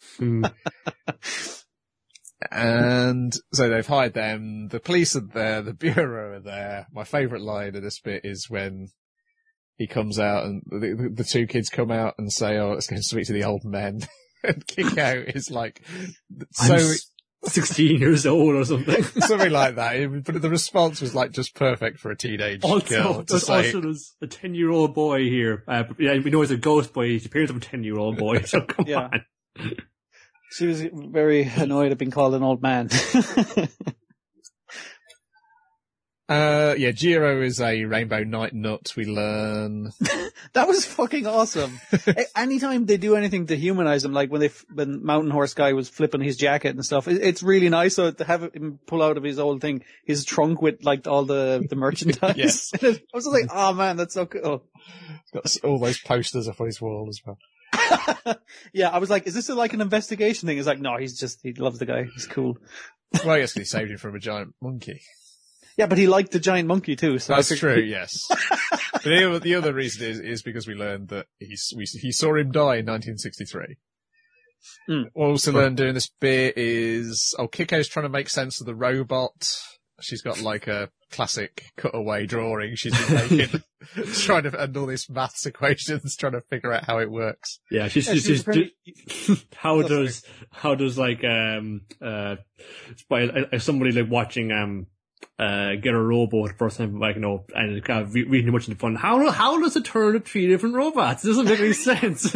And so they've hired them. The police are there. The bureau are there. My favourite line of this bit is when he comes out and the two kids come out and say, "Oh, let's go and speak to the old men." And Kiko is like, so... 16 years old or something. Something like that. But the response was just perfect for a teenage girl to say. Also, there's a 10-year-old boy here. We know he's a ghost boy. He's the appearance of a 10-year-old boy, so come on. She was very annoyed at being called an old man. Jiro is a Rainbow Knight nut, we learn. That was fucking awesome. Anytime they do anything to humanize him, like when Mountain Horse guy was flipping his jacket and stuff, it's really nice. So to have him pull out of his old thing, his trunk with all the merchandise. Yes. I was just like, oh man, that's so cool. He's got all those posters up on his wall as well. Yeah, I was like, is this an investigation thing? He's like, no, he loves the guy. He's cool. Well, I guess he saved him from a giant monkey. Yeah, but he liked the giant monkey too. So that's true. Yes. But the other reason is because we learned that he saw him die in 1963. What we also learned during this bit is Kiko's trying to make sense of the robot. She's got a classic cutaway drawing she's been making, trying to and all these maths equations, trying to figure out how it works. Yeah, she's how does somebody watching get a robot the first time, and kind of reading too much in the fun. How does it turn to 3 different robots? It doesn't make any sense.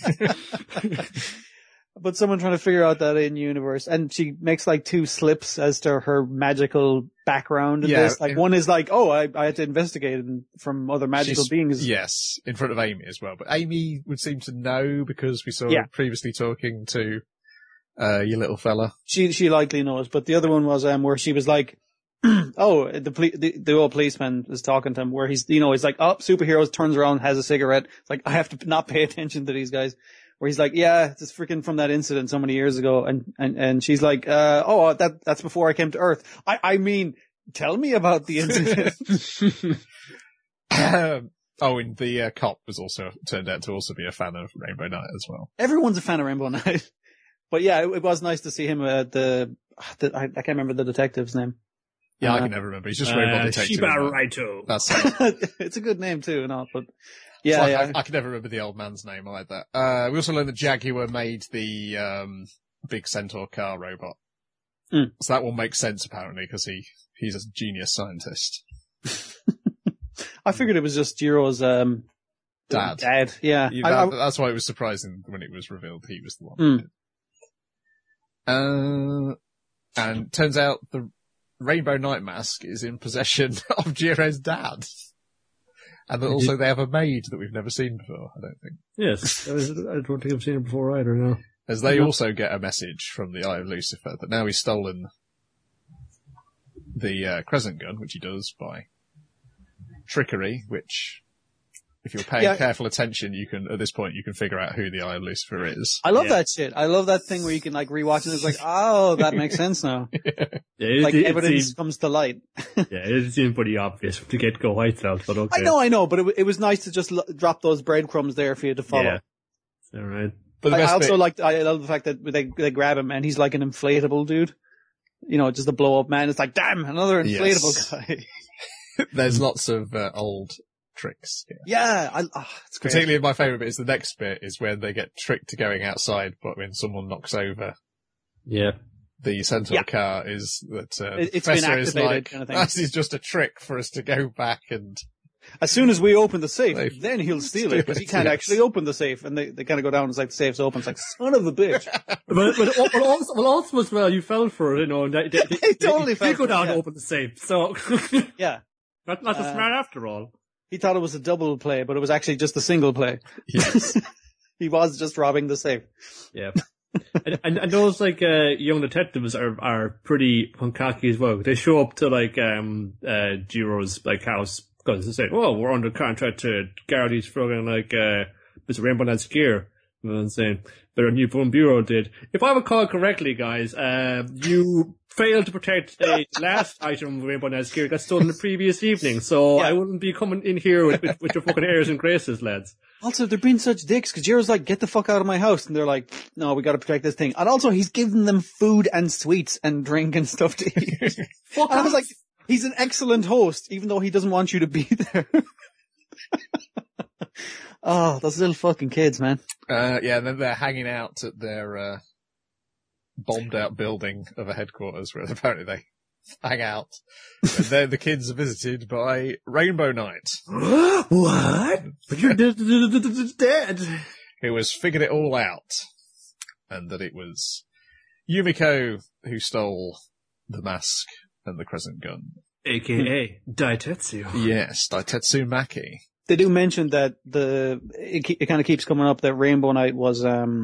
But someone trying to figure out that in universe, and she makes 2 slips as to her magical background in this. One is I had to investigate it from other magical beings. Yes, in front of Amy as well. But Amy would seem to know because we saw her previously talking to your little fella. She likely knows, but the other one was where she was like, oh, the old policeman was talking to him where he's like, oh, superheroes, turns around, has a cigarette. It's like, I have to not pay attention to these guys. Where he's like, yeah, it's freaking from that incident so many years ago. And she's like, that's before I came to Earth. I mean, tell me about the incident. And the cop turned out to also be a fan of Rainbow Knight as well. Everyone's a fan of Rainbow Knight. But yeah, it was nice to see him at I can't remember the detective's name. Yeah, I can never remember. He's just Rainbow Detective. Shiba Raito. That's it. It's a good name too, but yeah, I can never remember the old man's name either. We also learned that Jaguar made the big Centaur car robot. So that will make sense apparently because he's a genius scientist. I figured it was just Jiro's dad. Yeah, that's why it was surprising when it was revealed he was the one. And turns out the Rainbow Knight mask is in possession of Jiro's dad. And that also they have a maid that we've never seen before, I don't think. Yes. I don't think I've seen it before either, no. As they also get a message from the Eye of Lucifer that now he's stolen the crescent gun, which he does by trickery, which, if you're paying careful attention, at this point, you can figure out who the Eye of Lucifer is. I love that shit. I love that thing where you can rewatch it. It's like, oh, that makes sense now. Evidence comes to light. It seems pretty obvious to get go white out, but okay. I know, but it was nice to just drop those breadcrumbs there for you to follow. Yeah. All right. But I love the fact that they grab him and he's like an inflatable dude. Just a blow up man. It's like, damn, another inflatable guy. There's lots of old tricks. Yeah, it's great. Particularly my favourite bit is the next bit is when they get tricked to going outside, but when someone knocks over the Centaur car is that it's been activated is like, kind of thing. This is just a trick for us to go back and As soon as we open the safe, then he'll steal it, because he can't actually open the safe. And they kind of go down, it's like the safe's open. It's like, son of a bitch. but also as well, you fell for it, you know. They totally fell go for it, down yeah. and open the safe. So, Yeah. not so smart after all. He thought it was a double play, but it was actually just a single play. Yes. He was just robbing the safe. Yeah. and those like young detectives are pretty cocky as well. They show up to like Jiro's like house because they say, "Oh, we're under contract to guard these fucking like Mr. Rainbow Night's gear." And I'm saying their new phone bureau did. If I recall correctly, guys, you failed to protect the last item of Rainbow Night's gear got stolen the previous evening. So I wouldn't be coming in here with your fucking airs and graces, lads. Also, they're being such dicks, because Jiro's like, get the fuck out of my house. And they're like, no, we gotta protect this thing. And also, he's giving them food and sweets and drink and stuff to eat. And I was like, he's an excellent host, even though he doesn't want you to be there. Oh, those little fucking kids, man. Yeah, and then they're hanging out at their bombed out building of a headquarters where apparently they hang out. And then the kids are visited by Rainbow Knight. What? But you're dead. Who has figured it all out. And that it was Yumiko who stole the mask and the crescent gun. AKA Daitetsu. Yes, Daitetsu Maki. They do mention that it kind of keeps coming up that Rainbow Knight was,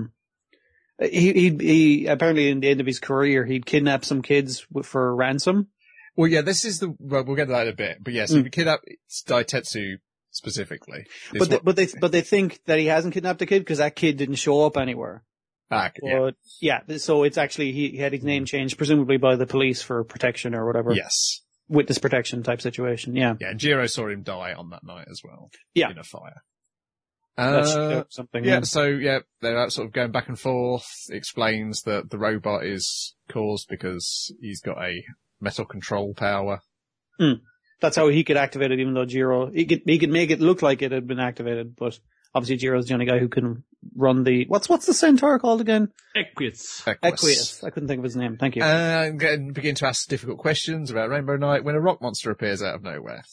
he apparently in the end of his career, he'd kidnapped some kids for ransom. Well, yeah, this is well, we'll get to that in a bit. But yes, if you kidnap Daitetsu specifically. But they think that he hasn't kidnapped a kid because that kid didn't show up anywhere. Yeah. But yeah, so it's actually, he had his name changed, presumably by the police for protection or whatever. Yes. Witness protection type situation, yeah. Yeah, Jiro saw him die on that night as well. Yeah. In a fire. That's something. Yeah, so yeah, they're out sort of going back and forth. Explains that the robot is caused because he's got a metal control power. That's how he could activate it, even though Jiro, he could make it look like it had been activated, but obviously Jiro's the only guy who can run the, what's the centaur called again? Equius. Equius. I couldn't think of his name. Thank you. And begin to ask difficult questions about Rainbow Knight when a rock monster appears out of nowhere.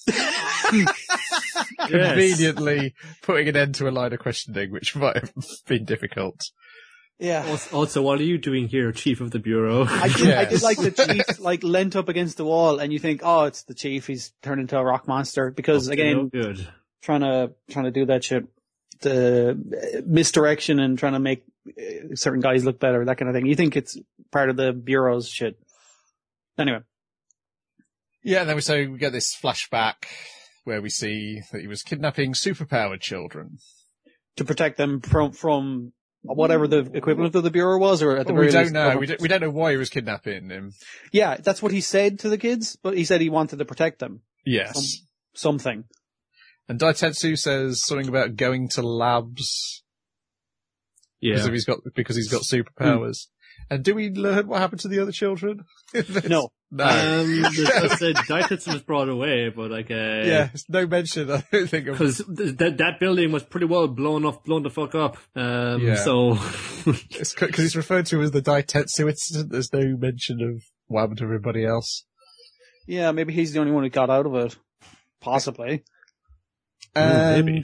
Conveniently putting an end to a line of questioning, which might have been difficult. Yeah. Also, what are you doing here, Chief of the Bureau? I did like the chief, like, leant up against the wall, and you think, oh, it's the chief, he's turned into a rock monster, because again, good. trying to do that shit, the misdirection and trying to make certain guys look better, that kind of thing. You think it's part of the Bureau's shit. Anyway. Yeah, and then we get this flashback where we see that he was kidnapping superpowered children. To protect them from whatever the equivalent of the Bureau was, or at the very we don't least, know. We don't know why he was kidnapping them. Yeah, that's what he said to the kids, but he said he wanted to protect them. Yes. Something. And Daitetsu says something about going to labs. Yeah. Because he's got superpowers. And do we learn what happened to the other children? No. No. I said Daitetsu was brought away, but like, yeah, no mention, I don't think. Because that building was pretty well blown the fuck up. So. It's because it's referred to as the Daitetsu incident. There's no mention of what happened to everybody else. Yeah, maybe he's the only one who got out of it. Possibly. And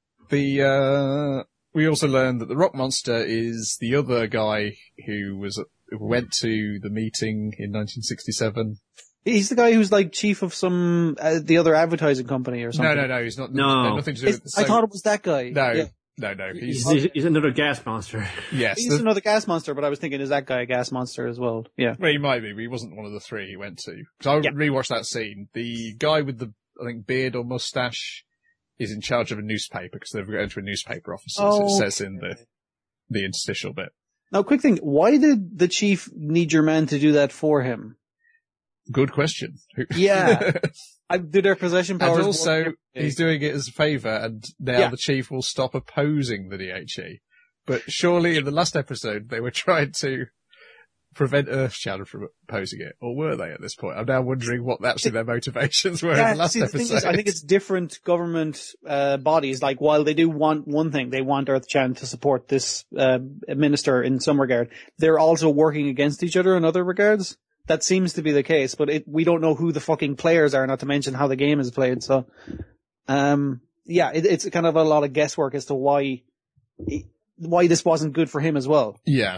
we also learned that the rock monster is the other guy who went to the meeting in 1967. He's the guy who's like chief of some, the other advertising company or something. No, he's not. No. Nothing to do with I thought it was that guy. No. Yeah. No. He's another gas monster. Yes. He's another gas monster, but I was thinking, is that guy a gas monster as well? Yeah. Well, he might be, but he wasn't one of the three he went to. Because I rewatched that scene. The guy with the, I think, beard or mustache is in charge of a newspaper because they've got into a newspaper office, as it says in the interstitial bit. Now, quick thing. Why did the chief need your man to do that for him? Good question. Yeah. Do their possession powers... And also, he's doing it as a favour, and now the chief will stop opposing the DHE. But surely in the last episode, they were trying to prevent Earthshadow from opposing it. Or were they at this point? I'm now wondering what actually their motivations were in the last episode. The thing is, I think it's different government bodies. Like, while they do want one thing, they want Earthshadow to support this minister in some regard, they're also working against each other in other regards. That seems to be the case, but we don't know who the fucking players are, not to mention how the game is played, so It's kind of a lot of guesswork as to why this wasn't good for him as well. Yeah.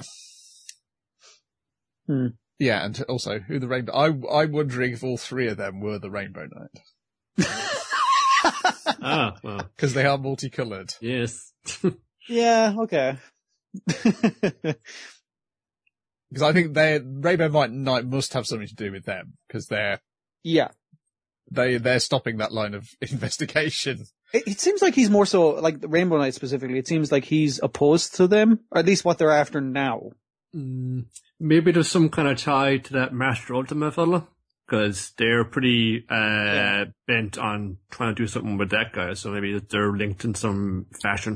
Yeah, and also who the Rainbow. I'm wondering if all three of them were the Rainbow Knight. Well, because they are multicolored. yes. Yeah. Okay. Because I think Rainbow Knight must have something to do with them because they're stopping that line of investigation. It seems like he's more so like the Rainbow Knight specifically. It seems like he's opposed to them, or at least what they're after now. Maybe there's some kind of tie to that Master Ultima fella, because they're pretty bent on trying to do something with that guy. So maybe they're linked in some fashion.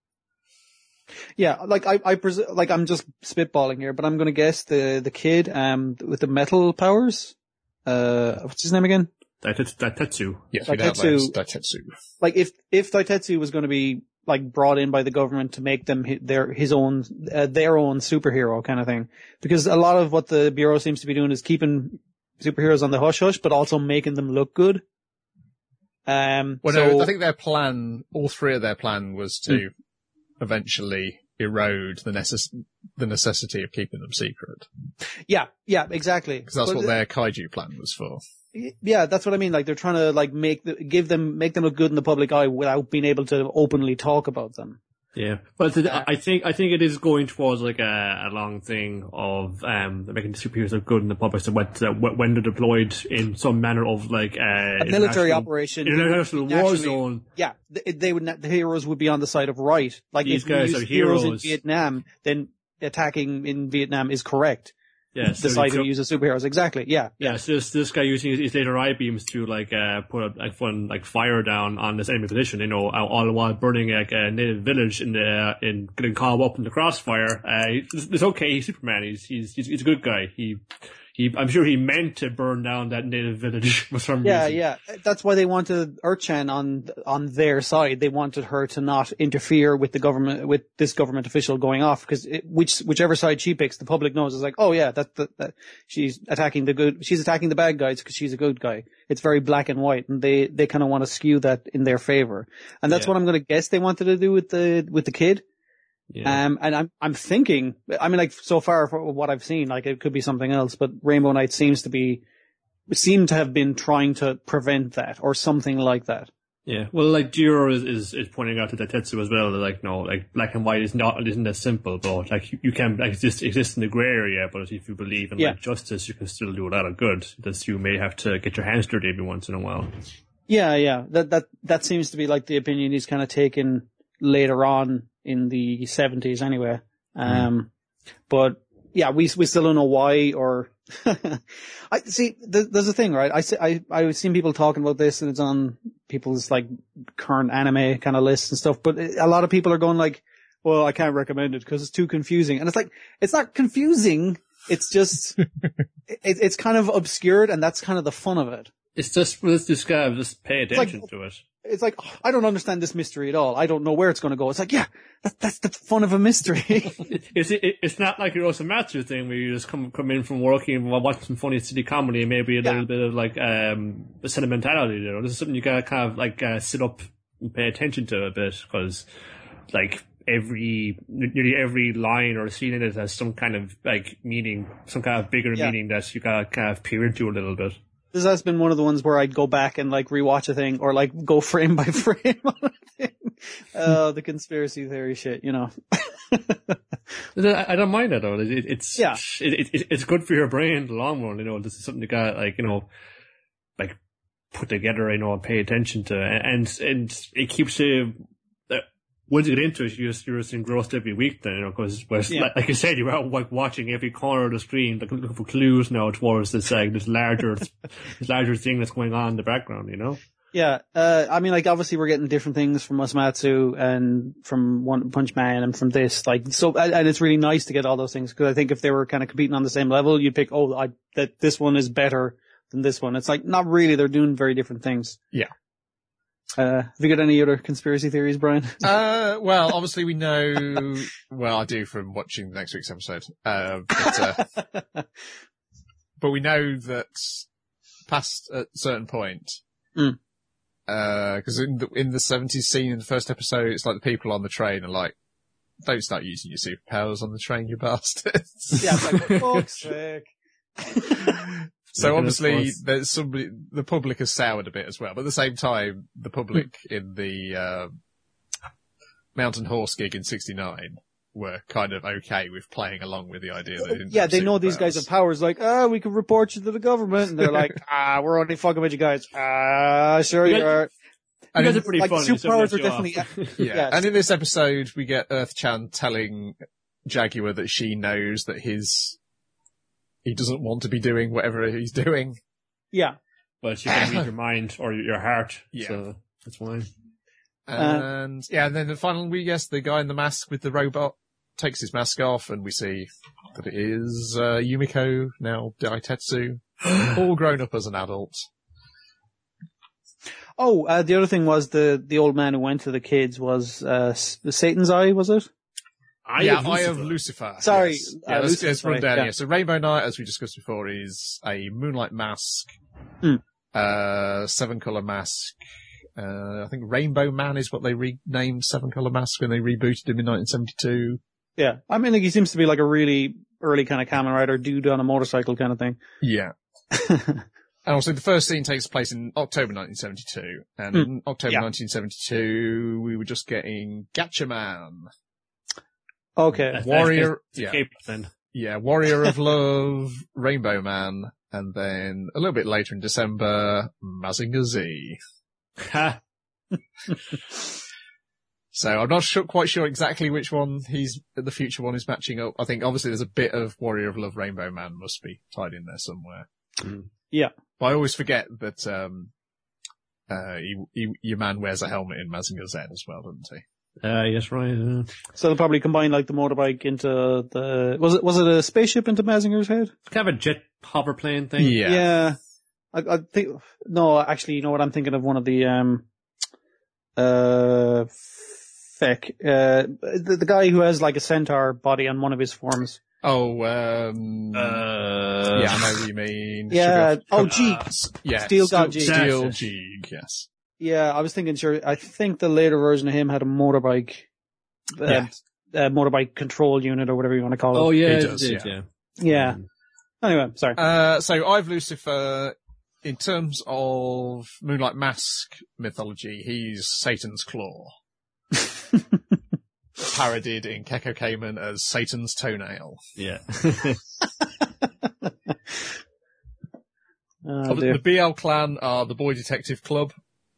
Yeah, like I'm just spitballing here, but I'm going to guess the kid with the metal powers. What's his name again? Daitetsu. Yes, Daitetsu. Like if Daitetsu was going to be like brought in by the government to make them their own superhero kind of thing, because a lot of what the Bureau seems to be doing is keeping superheroes on the hush hush, but also making them look good. No, I think their plan, all three of their plan, was to eventually erode the necessity of keeping them secret. Yeah, exactly. Because that's what their kaiju plan was for. Yeah, that's what I mean. Like they're trying to like make them look good in the public eye without being able to openly talk about them. Yeah, but I think it is going towards like a long thing of making the superheroes look good in the public. So when they're deployed in some manner of like a military operation, international war zone. Yeah, the heroes would be on the side of right. Like these if guys you use are heroes in Vietnam, then attacking in Vietnam is correct. Yeah, the side who uses superheroes, exactly. Yeah. So this guy using his laser eye beams to like put like fire down on this enemy position, all the while burning like a native village in getting caught up in the crossfire. It's okay. He's Superman. He's a good guy. I'm sure he meant to burn down that native village for some reason. Yeah. That's why they wanted Urchan on their side. They wanted her to not interfere with the government, with this government official going off, because whichever side she picks, the public knows it's like, oh yeah, that she's attacking the bad guys because she's a good guy. It's very black and white, and they kind of want to skew that in their favor. And that's what I'm going to guess they wanted to do with the kid. Yeah. And I'm thinking, I mean, like, so far for what I've seen, like, it could be something else, but Rainbow Knight seem to have been trying to prevent that, or something like that. Yeah. Well, like, Jiro is pointing out to Daitetsu as well, that, like, no, like, black and white isn't as simple, but, like, you can, like, exist in the grey area, but if you believe in, like, justice, you can still do a lot of good. That you may have to get your hands dirty every once in a while. Yeah. That seems to be, like, the opinion he's kind of taken later on in the 70s anyway. But yeah, we still don't know why, or I see there's a thing, right? I've seen people talking about this, and it's on people's like current anime kind of lists and stuff, but a lot of people are going like, well, I can't recommend it because it's too confusing. And it's like, it's not confusing. It's just, it's kind of obscured, and that's kind of the fun of it. It's just, just pay attention to it. It's like, I don't understand this mystery at all. I don't know where it's going to go. It's like, yeah, that's the fun of a mystery. It's not like your Osamatsu thing where you just come in from working and watch some funny city comedy and maybe a little bit of like, sentimentality there. This is something you gotta kind of like, sit up and pay attention to a bit, because like nearly every line or scene in it has some kind of like meaning, some kind of bigger meaning that you gotta kind of peer into a little bit. This has been one of the ones where I'd go back and like rewatch a thing, or like go frame by frame on a thing. The conspiracy theory shit, I don't mind that though. It's good for your brain in the long run. This is something you got like like put together, and pay attention to, and it keeps you. Once you get into it, you're just engrossed every week then, because like I said, you're out like watching every corner of the screen, like looking for clues now towards this larger thing that's going on in the background, Yeah, I mean, like, obviously we're getting different things from Osamatsu and from One Punch Man and from this, like, so, and it's really nice to get all those things, because I think if they were kind of competing on the same level, you'd pick, that this one is better than this one. It's like, not really, they're doing very different things. Yeah. Have you got any other conspiracy theories, Brian? Well, obviously we know, well, I do from watching next week's episode, but we know that past a certain point, Because in the 70s scene in the first episode, it's like the people on the train are like, don't start using your superpowers on the train, you bastards. Yeah, it's like, for fuck's sake. So obviously, there's the public has soured a bit as well, but at the same time, the public in the Mountain Horse gig in '69 were kind of okay with playing along with the idea that they didn't have they know these superpowers. guys have powers, like, we can report you to the government, and they're like, we're only fucking with you guys. Sure you are. You guys are pretty like, funny. superpowers are definitely, Yeah. And in this episode, we get Earth-chan telling Jaguar that she knows that he doesn't want to be doing whatever he's doing. yeah. But you can read your mind or your heart. Yeah. So that's fine. And then finally, we guess the guy in the mask with the robot takes his mask off, and we see that it is Yumiko, now Daitetsu, all grown up as an adult. Oh, the other thing was the old man who went to the kids was Satan's Eye, was it? Eye of Lucifer. Sorry, Yes. Lucifer, let's run down yeah. here. So Rainbow Night, as we discussed before, is a moonlight mask, 7-color mask. I think Rainbow Man is what they renamed 7-color mask when they rebooted him in 1972. Yeah. I mean, like, he seems to be like a really early kind of Kamen Rider dude on a motorcycle kind of thing. Yeah. And also, the first scene takes place in October 1972. And in October 1972, we were just getting Gatchaman. Okay. Warrior. Then. Yeah, Warrior of Love, Rainbow Man. And then a little bit later in December, Mazinger Z. So I'm not quite sure exactly which one the future one is matching up. I think obviously there's a bit of Warrior of Love, Rainbow Man must be tied in there somewhere. Yeah. But I always forget that your man wears a helmet in Mazinger Z as well, doesn't he? Yes, right. So they'll probably combine like the motorbike into the was it a spaceship into Mazinger's head? Kind of a jet hover plane thing. Yeah. I think no, actually, you know what? I'm thinking of one of the the guy who has like a centaur body on one of his forms. Oh, yeah, I know what you mean. Yeah. Jeeg. Yeah. Steel God Jeeg. Steel Jeeg, yes. Yeah, I was thinking, sure, I think the later version of him had a motorbike, motorbike control unit or whatever you want to call it. Oh, yeah, He does, yeah. Yeah. Anyway, sorry. So I've Lucifer, in terms of Moonlight Mask mythology, he's Satan's Claw. Parodied in Kekko Kamen as Satan's Toenail. Yeah. The BL clan are the Boy Detective Club.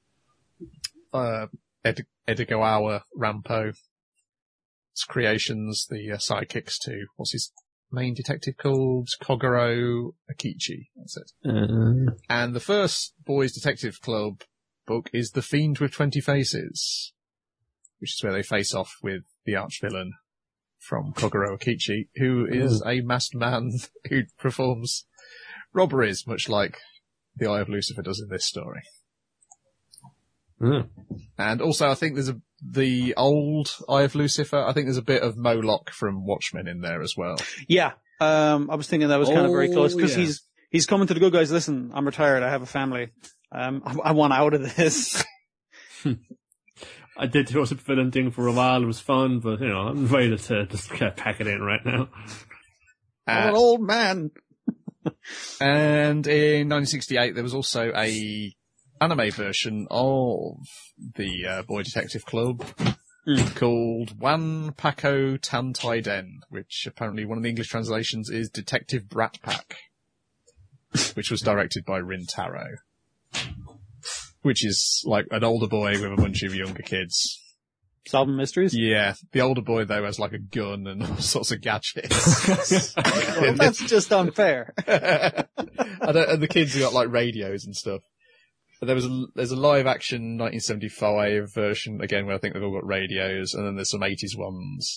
Edogawa Rampo. It's creations, the sidekicks to, what's his main detective called? Kogoro Akichi. That's it. And the first Boys Detective Club book is The Fiend with 20 Faces, which is where they face off with the arch-villain from Kogoro Akichi, who is a masked man who performs robberies, much like the Eye of Lucifer does in this story. And also, I think there's the old Eye of Lucifer. I think there's a bit of Moloch from Watchmen in there as well. Yeah. I was thinking that was kind of very close because he's coming to the good guys. Listen, I'm retired. I have a family. I want out of this. I did the Joseph villain thing for a while. It was fun, but I'm ready to just pack it in right now. I'm an old man. And in 1968, there was also a anime version of the Boy Detective Club called Wan Pako Tantai Den, which apparently one of the English translations is Detective Brat Pack, which was directed by Rin Taro, which is like an older boy with a bunch of younger kids. Solving mysteries? Yeah. The older boy, though, has like a gun and all sorts of gadgets. Well, that's just unfair. And the kids have got like radios and stuff. But there's a live action 1975 version, again, where I think they've all got radios, and then there's some 80s ones,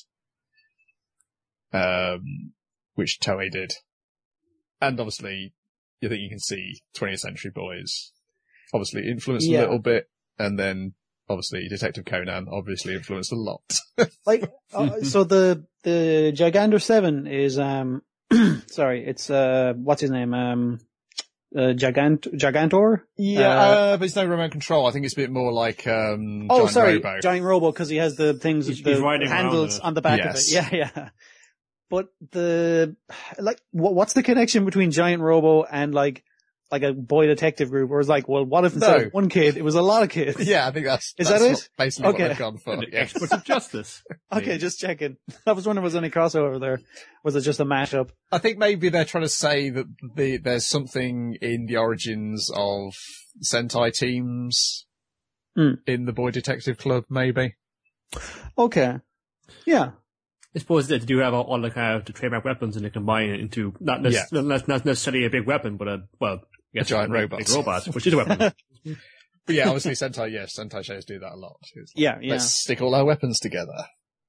which Toei did. And obviously, I think you can see 20th Century Boys obviously influenced a little bit, and then obviously Detective Conan obviously influenced a lot. Like, so the Gigander 7 is, sorry, it's, what's his name? Gigantor. Yeah, but it's no remote control. I think it's a bit more like Giant Robo. Giant Robo, because he has the things, He's the riding handles around on the back of it. Yeah. But what's the connection between Giant Robo and like a boy detective group? Or it's like, well, what if instead of one kid, it was a lot of kids? Yeah, I think that's it? Basically what they've gone for. Experts of justice. Okay, just checking. I was wondering, was there any crossover there? Was it just a mashup? I think maybe they're trying to say that there's something in the origins of Sentai teams in the Boy Detective Club, maybe. Okay. Yeah. I suppose they do have all the kind of the trademark weapons, and they combine it into not necessarily a big weapon, but a giant robot. Big robot, which is a weapon. But yeah, obviously Sentai shows do that a lot. Like, let's stick all our weapons together.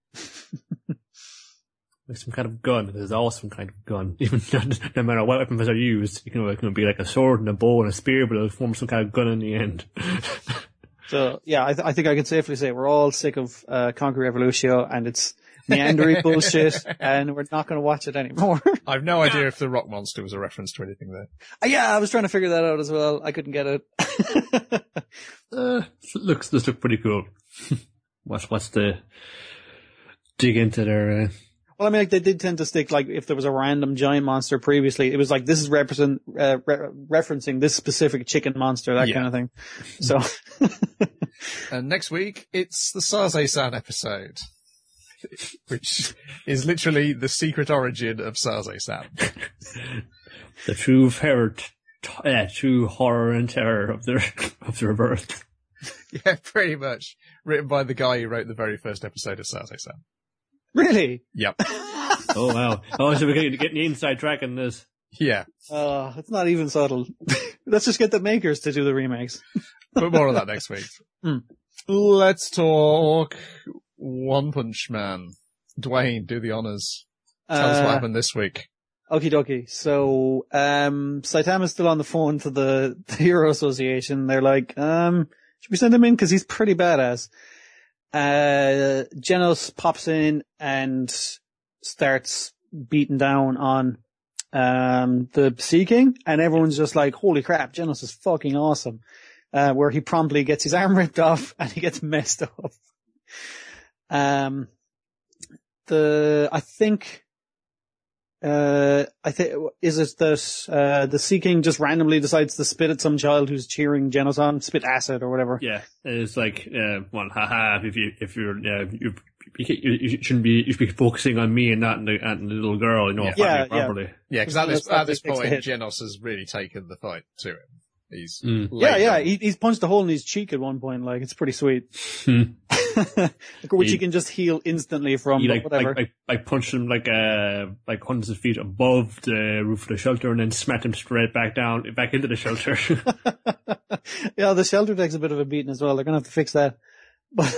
Like some kind of gun. There's always some kind of gun. Even no matter what weapons are used, it can be like a sword and a bow and a spear, but it'll form some kind of gun in the end. So yeah, I think I can safely say we're all sick of Conquer Revolutio, and it's meandering bullshit, and we're not going to watch it anymore. I've no idea if the rock monster was a reference to anything there. Yeah, I was trying to figure that out as well. I couldn't get it. This looks pretty cool. What's the dig into their? Well, I mean, like, they did tend to stick, like, if there was a random giant monster previously, it was like, this is referencing this specific chicken monster, that kind of thing. So. And next week, it's the Saze-san episode, which is literally the secret origin of Saze-san. The true true horror and terror of their birth. Yeah, pretty much. Written by the guy who wrote the very first episode of Saze-san. Really? Yep. Oh, wow. Oh, so we're getting the inside track on this. Yeah. It's not even subtle. Let's just get the makers to do the remakes. But more on that next week. Let's talk One Punch Man. Dwayne, do the honors. Tell us what happened this week. Okie dokie. So, Saitama's still on the phone to the Hero Association. They're like, should we send him in? Cause he's pretty badass. Genos pops in and starts beating down on the Sea King, and everyone's just like, holy crap, Genos is fucking awesome. Where he promptly gets his arm ripped off and he gets messed up. I think is it that the Sea King just randomly decides to spit at some child who's cheering Genos on, spit acid or whatever. Yeah, it's like, well, haha, you should be focusing on me and not on the little girl, properly. Yeah, because at this point, Genos has really taken the fight to him. He's he's punched a hole in his cheek at one point, like, it's pretty sweet. Which he can just heal instantly from, whatever. I punched him like hundreds of feet above the roof of the shelter and then smacked him straight back into the shelter. Yeah, the shelter takes a bit of a beating as well. They're gonna have to fix that. But,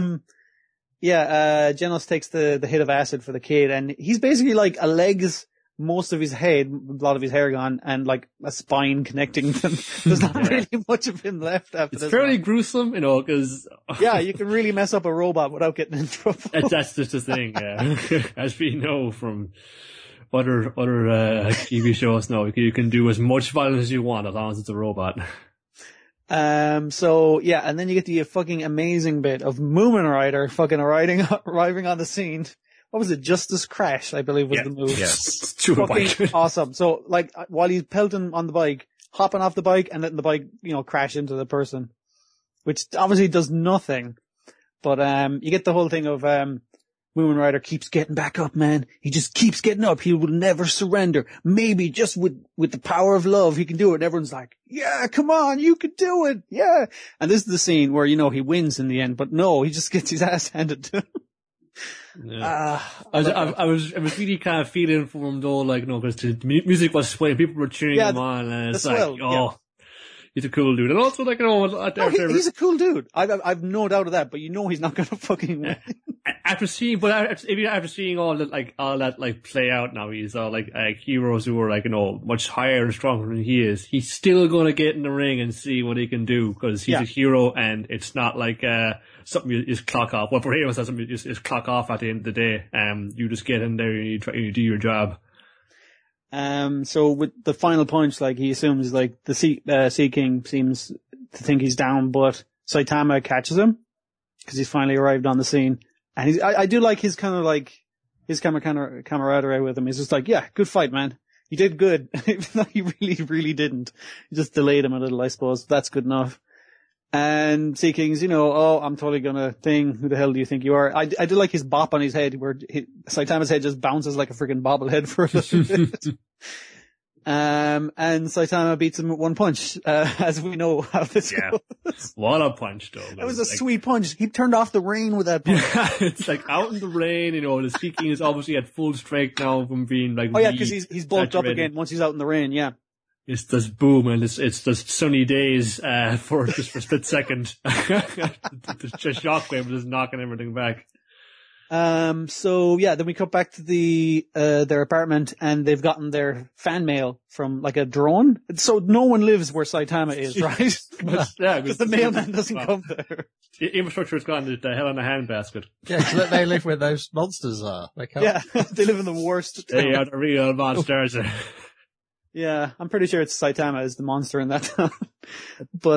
Genos takes the hit of acid for the kid, and he's basically like a legs, most of his head, a lot of his hair gone, and like a spine connecting them. There's not really much of him left after this. It's fairly gruesome, because... Yeah, you can really mess up a robot without getting in trouble. That's just the thing, yeah. As we know from other TV shows now, you can do as much violence as you want as long as it's a robot. So yeah, and then you get the fucking amazing bit of Moomin Rider fucking arriving on the scene. What was it? Justice Crash, I believe was the move. Yes. Fucking awesome. So, like, while he's pelting on the bike, hopping off the bike and letting the bike, crash into the person, which obviously does nothing. But, you get the whole thing of, Moomin Rider keeps getting back up, man. He just keeps getting up. He will never surrender. Maybe just with the power of love, he can do it. And everyone's like, yeah, come on, you can do it. Yeah. And this is the scene where, he wins in the end, but no, he just gets his ass handed to him. Yeah. I was really kind of feeling for him though, because the music was swaying, people were cheering him on, and it's he's a cool dude. And also, he's a cool dude. I've no doubt of that, but he's not gonna fucking win. After seeing all that play out now, he's all like heroes who are much higher and stronger than he is. He's still gonna get in the ring and see what he can do, because he's a hero, and it's not like something you just clock off. Well, for heroes, that's something you just clock off at the end of the day. You just get in there and you do your job. So with the final punch, like he assumes like the Sea King seems to think he's down, but Saitama catches him because he's finally arrived on the scene. And I do like his kind of like, his camaraderie with him. He's just like, yeah, good fight, man. You did good. Even though you really, really didn't. You just delayed him a little, I suppose. That's good enough. And Sea King's, I'm totally gonna thing. Who the hell do you think you are? I do like his bop on his head where Saitama's head just bounces like a freaking bobblehead for a little bit. And Saitama beats him with one punch, as we know how this goes. What a punch, though. That was a sweet punch. He turned off the rain with that punch. Yeah, it's like out in the rain, the Sea King is obviously at full strength now from being like. Oh yeah, because he's bulked up again once he's out in the rain, yeah. It's this boom and it's just sunny days, for a split second. The shockwave was just knocking everything back. So yeah, then we cut back to their apartment and they've gotten their fan mail from like a drone. So no one lives where Saitama is, right? Because the mailman doesn't come there. Infrastructure has gone to the hell in a handbasket. Yeah, so they live where those monsters are. They can't. Yeah, they live in the worst. They are the real monsters. Yeah, I'm pretty sure it's Saitama is the monster in that town. But,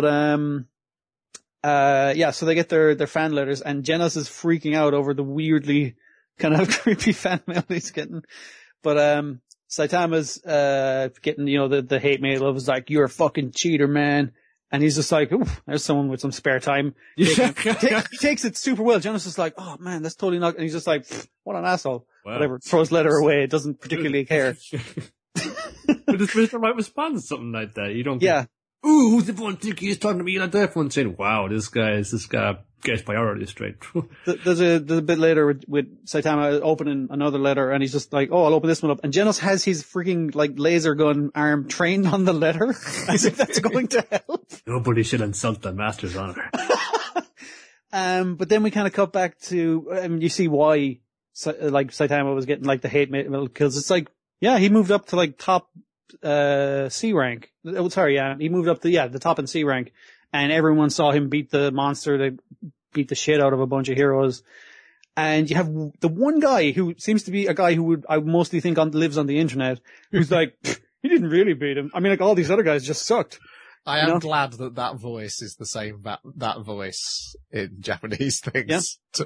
so they get their fan letters and Genos is freaking out over the weirdly kind of creepy fan mail he's getting. But, Saitama's, getting, the hate mail of is like, you're a fucking cheater, man. And he's just like, ooh, there's someone with some spare time. He takes it super well. Genos is like, oh man, that's totally not, and he's just like, what an asshole. Wow. Whatever. Throws letter away. Doesn't particularly care. But it's the right response, something like that. You don't. Yeah. Ooh, who's the one thinking he's talking to me like that? Everyone's saying, "Wow, this guy gets priorities straight." There's a bit later with Saitama opening another letter, and he's just like, "Oh, I'll open this one up." And Genos has his freaking like laser gun arm trained on the letter. I think that's going to help. Nobody should insult the master's honor. But then we kind of cut back to, you see why Saitama was getting like the hate mail kills. It's like, yeah, he moved up to like top C rank. Oh, sorry, yeah, he moved up to the top in C rank, and everyone saw him beat the monster. They beat the shit out of a bunch of heroes, and you have the one guy who seems to be a guy who I mostly think lives on the internet, who's like, he didn't really beat him. I mean, like all these other guys just sucked. I am glad that voice is the same that voice in Japanese things. Yeah.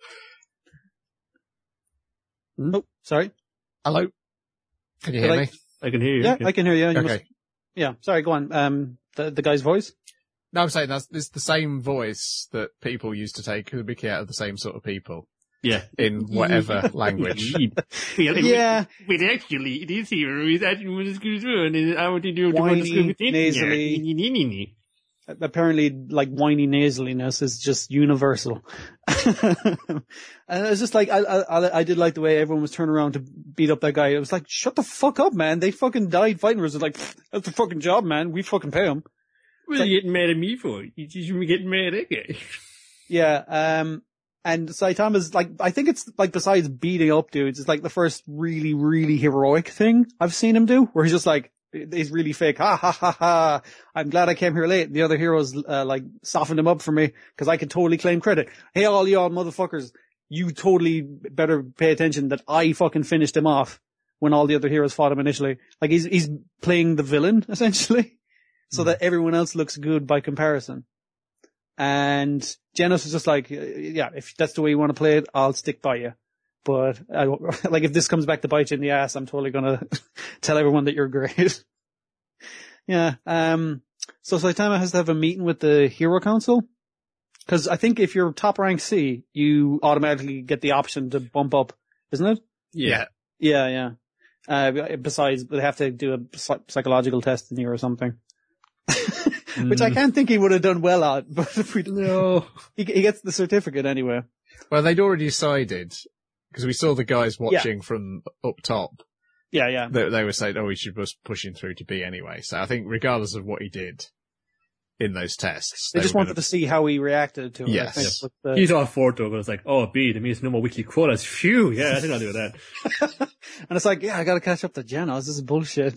Oh, sorry. Hello. Can you hear me? I can hear you. Yeah, I can hear you. Okay. Yeah, sorry, go on. The guy's voice? No, I'm saying it's the same voice that people used to take Hibiki out of the same sort of people. Yeah. In whatever language. Yeah. But actually, this hero is actually and I want to do whiny, nasally. Apparently, like, whiny nasaliness is just universal. And it's just like, I did like the way everyone was turning around to beat up that guy. It was like, shut the fuck up, man. They fucking died fighting. It was like, that's the fucking job, man. We fucking pay them. What are you getting mad at me for? You just getting mad at that guy. Yeah, and Saitama's like, I think it's like, besides beating up dudes, it's like the first really, really heroic thing I've seen him do, where he's just like, he's really fake. Ha ha ha ha. I'm glad I came here late. The other heroes, like, softened him up for me, cause I could totally claim credit. Hey, all y'all motherfuckers, you totally better pay attention that I fucking finished him off when all the other heroes fought him initially. Like, he's playing the villain, essentially, so that everyone else looks good by comparison. And Genos is just like, yeah, if that's the way you want to play it, I'll stick by you. But like, if this comes back to bite you in the ass, I'm totally gonna tell everyone that you're great. Yeah. So Saitama has to have a meeting with the Hero Council, because I think if you're top rank C, you automatically get the option to bump up, isn't it? Yeah. Yeah. Besides, they have to do a psychological test in here or something. Which I can't think he would have done well at, but if we know, he gets the certificate anyway. Well, they'd already decided, because we saw the guys watching from up top. Yeah. They were saying, we should just push him through to B anyway. So I think regardless of what he did in those tests. They just wanted to see how he reacted to it. Yes. He's all for it though, but it's like, B, that means no more weekly quotas. Phew, yeah, I think I'll do that. And it's like, I gotta catch up to Genos. This is bullshit.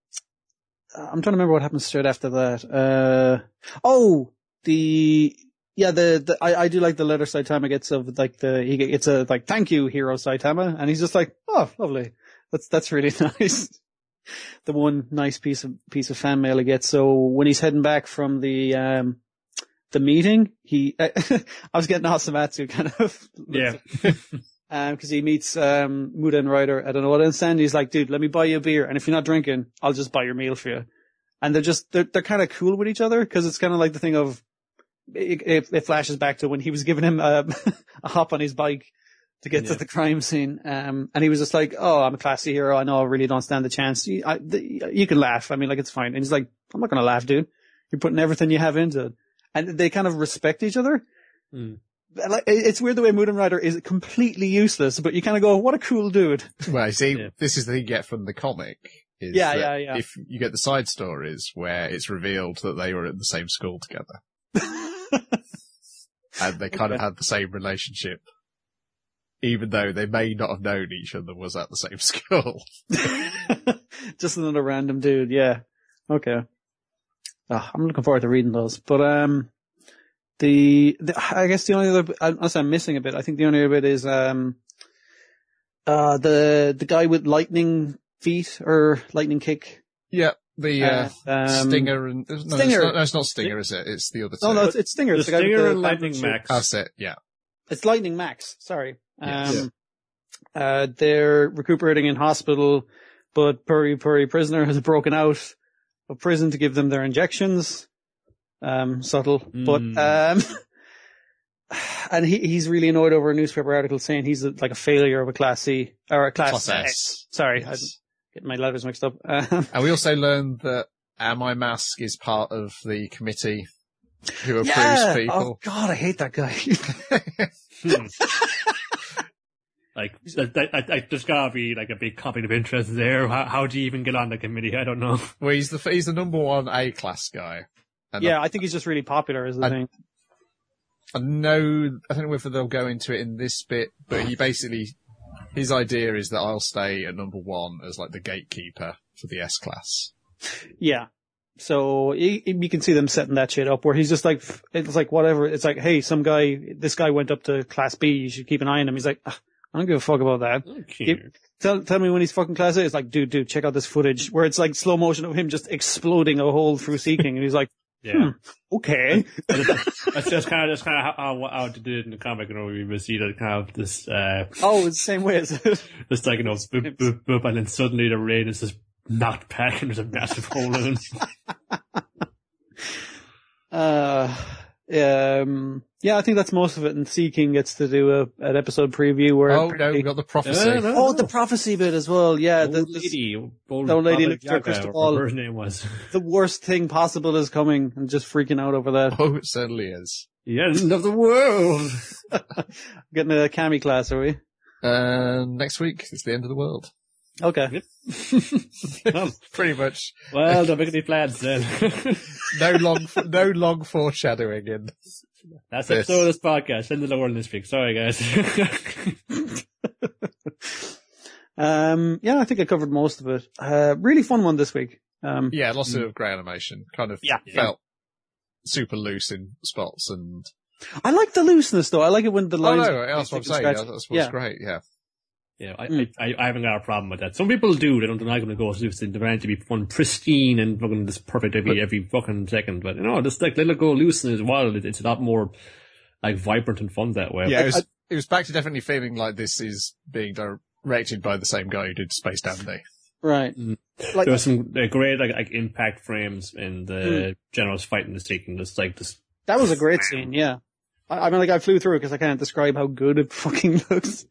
I'm trying to remember what happened straight after that. Yeah, I do like the letter Saitama gets of like he gets a like thank you hero Saitama, and he's just like, oh lovely, that's really nice. The one nice piece of fan mail he gets. So when he's heading back from the meeting, I was getting Asamatsu kind of because he meets Muden Rider at an audience stand. He's like, dude, let me buy you a beer, and if you're not drinking, I'll just buy your meal for you. And they're kind of cool with each other because it's kind of like the thing of. It flashes back to when he was giving him a hop on his bike to get to the crime scene. And he was just like, oh, I'm a classy hero. I know I really don't stand the chance. You can laugh. I mean, like, it's fine. And he's like, I'm not going to laugh, dude. You're putting everything you have into it. And they kind of respect each other. Mm. Like, it's weird the way Muden Rider is completely useless, but you kind of go, what a cool dude. Well, see, this is the thing you get from the comic. If you get the side stories where it's revealed that they were at the same school together. And they kind of had the same relationship, even though they may not have known each other was at the same school. Just another random dude, yeah. Okay. I'm looking forward to reading those. But I guess the only other, unless I'm missing a bit, I think the only other bit is the guy with lightning feet or lightning kick. Yeah. The Stinger and Stinger. It's not Stinger, is it? It's the other two. No, it's Stinger. The Stinger and Lightning Max. That's it. Yeah, it's Lightning Max. Sorry. They're recuperating in hospital, but Puri Prisoner has broken out of prison to give them their injections. Subtle, but and he's really annoyed over a newspaper article saying he's like a failure of a Class C or a Class S. Sorry. Yes. Getting my letters mixed up. And we also learned that Am I Mask is part of the committee who approves people. Oh God, I hate that guy. Like, there's gotta be like a big conflict of interest there. How do you even get on the committee? I don't know. Well, he's the number one A-class guy. And I think he's just really popular is the thing. I don't know whether they'll go into it in this bit, but his idea is that I'll stay at number one as like the gatekeeper for the S-class. Yeah. So you can see them setting that shit up where he's just like, it's like whatever. It's like, hey, this guy went up to Class B. You should keep an eye on him. He's like, I don't give a fuck about that. Tell me when he's fucking Class A. It's like, dude, check out this footage where it's like slow motion of him just exploding a hole through Seeking. And he's like, okay. That's just kind of how they did it in the comic. You know, we see that kind of this. It's the same way as it. It's like, boop, boop, boop, and then suddenly the rain is just knocked back and there's a massive hole in it. I think that's most of it. And Seeking gets to do an episode preview where. We got the prophecy. The prophecy bit as well. Yeah, the old lady looked at her crystal ball. Her name was. The worst thing possible is coming, and just freaking out over that. Oh, it certainly is. The end of the world. Getting a Kami class, are we? Next week it's the end of the world. Okay. Well, pretty much. Well, don't make any plans then. no long foreshadowing in. That's the episode of this podcast. End of the world this week. Sorry, guys. I think I covered most of it. Really fun one this week. Lots of great animation. Kind of felt super loose in spots, and I like the looseness though. I like it when the lines. That's what I'm saying. That's what's great. Yeah. Yeah, I haven't got a problem with that. Some people do. They don't deny going to go to the brand to be fun, pristine, and fucking this perfect every fucking second. But just like let it go loose and as wild. It's a lot more like vibrant and fun that way. Yeah, it was back to definitely feeling like this is being directed by the same guy who did Space Dandy. Right. Like, there were some great like impact frames in the generals fighting the Seeking. Just like this. That was a great scene. Yeah. I mean, like I flew through it because I can't describe how good it fucking looks.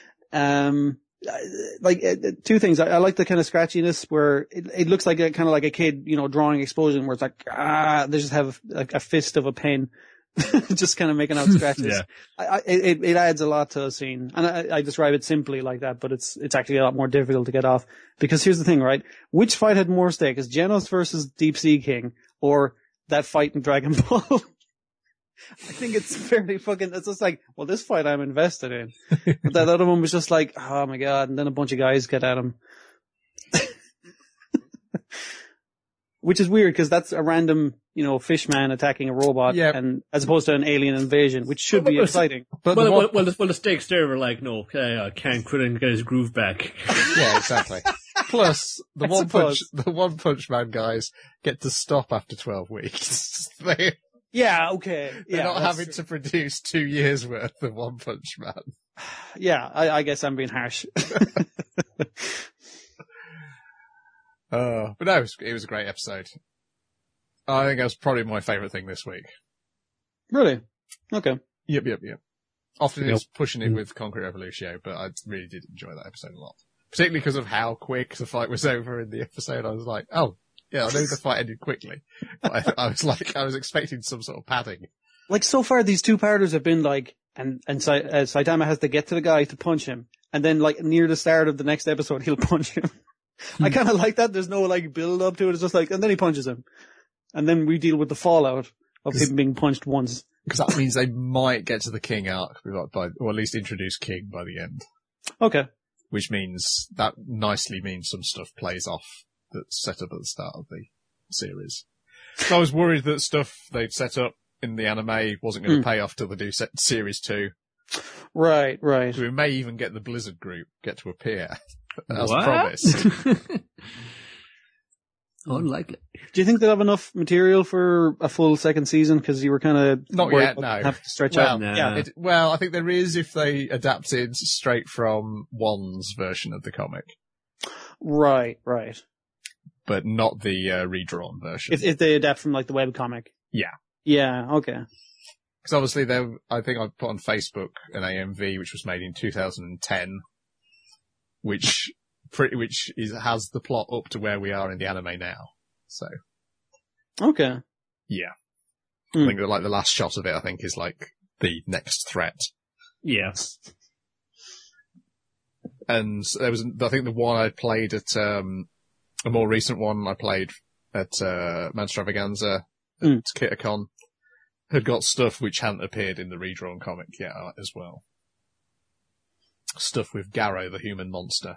Two things. I like the kind of scratchiness where it looks like kind of like a kid, drawing explosion where it's like, they just have like a fist of a pen just kind of making out scratches. It adds a lot to a scene. And I describe it simply like that, but it's actually a lot more difficult to get off because here's the thing, right? Which fight had more stake? Is Genos versus Deep Sea King or that fight in Dragon Ball? I think it's fairly it's just like, well, this fight I'm invested in. But that other one was just like, oh my God. And then a bunch of guys get at him. Which is weird because that's a random, fish man attacking a robot, Yep. and as opposed to an alien invasion, which should be exciting. But the stakes there were like, no, can't Krillin get his groove back? yeah, exactly. Plus, the One Punch Man guys get to stop after 12 weeks. Yeah, okay. They're not having to produce 2 years worth of One Punch Man. Yeah, I guess I'm being harsh. But no, it was a great episode. I think that was probably my favourite thing this week. Really? Okay. Yep. Often it's pushing it with Concrete Revolution, but I really did enjoy that episode a lot. Particularly because of how quick the fight was over in the episode. I was like, oh, yeah, I know the fight ended quickly. But I was expecting some sort of padding. Like, so far, these two-parters have been like, and Saitama has to get to the guy to punch him. And then, like, near the start of the next episode, he'll punch him. I kind of like that. There's no, like, build up to it. It's just like, and then he punches him. And then we deal with the fallout of him being punched once. Because that means they might get to the King arc, or at least introduce King by the end. Okay. Which means, that nicely means some stuff plays off that's set up at the start of the series. So I was worried that stuff they'd set up in the anime wasn't going to pay off till they do series 2. Right. So we may even get the Blizzard group get to appear, as promised. Unlikely. Do you think they'll have enough material for a full second season? Because you were kind of not yet. No, have to stretch well, out. No. Yeah. I think there is if they adapted straight from Wan's version of the comic, Right. but not the redrawn version. If they adapt from like the webcomic. Yeah. Yeah. Okay. Because obviously, I think I put on Facebook an AMV which was made in 2010, which has the plot up to where we are in the anime now. So, Okay. yeah. I think that like the last shot of it, I think, is like the next threat. Yeah. And there was, I think the one I played at, a more recent one I played at, Manstravaganza at Kitacon had got stuff which hadn't appeared in the redrawn comic yet as well. Stuff with Garrow, the human monster.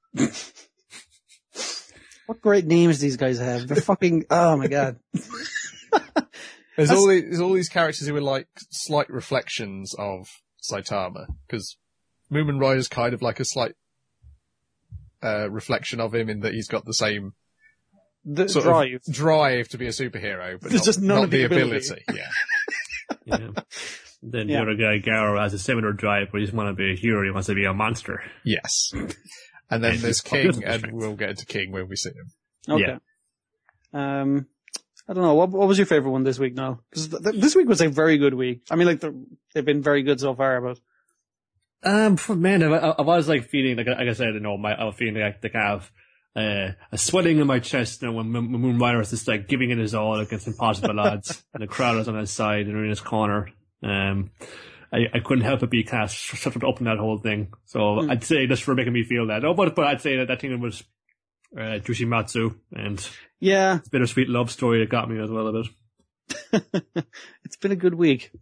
What great names these guys have. They're fucking, oh my god. There's all these characters who are like slight reflections of Saitama, because Moomin Rider's kind of like a slight reflection of him in that he's got the same sort of drive to be a superhero, but not the ability. Yeah. Then the other guy, Garrow, has a similar drive, but he doesn't want to be a hero, he wants to be a monster. Yes. And then there's King, and we'll get into King when we see him. Okay. Yeah. I don't know. What was your favorite one this week, Noel? Because this week was a very good week. I mean, like, they've been very good so far, but. Man, I was like feeling, like I said, I was feeling like I have a swelling in my chest, when Moon Rider was just like giving it his all against impossible odds, and the crowd was on his side and in his corner. I couldn't help but be kind of shut up in that whole thing. So I'd say just for making me feel that. Oh, but I'd say that thing was Jushimatsu, and yeah, it's a bittersweet love story that got me as well a bit. It's been a good week.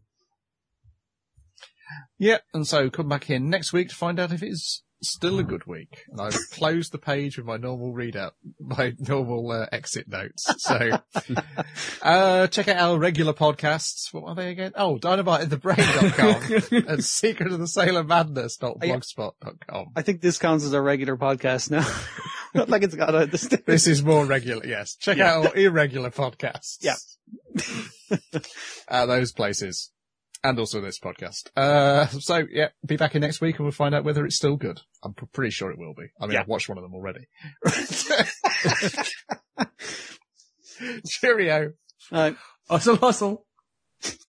Yeah, and so come back here next week to find out if it is still a good week. And I've closed the page with my normal exit notes. So, check out our regular podcasts. What are they again? Oh, dynamiteandthebrain.com and secretofthesailormadness.blogspot.com. I think this counts as a regular podcast now. Not like it's got a distinct. This is more regular, yes. Check out our irregular podcasts. Yeah. Those places. And also this podcast. So, yeah, be back in next week and we'll find out whether it's still good. I'm pretty sure it will be. I mean, I've watched one of them already. Cheerio. All right. Hustle.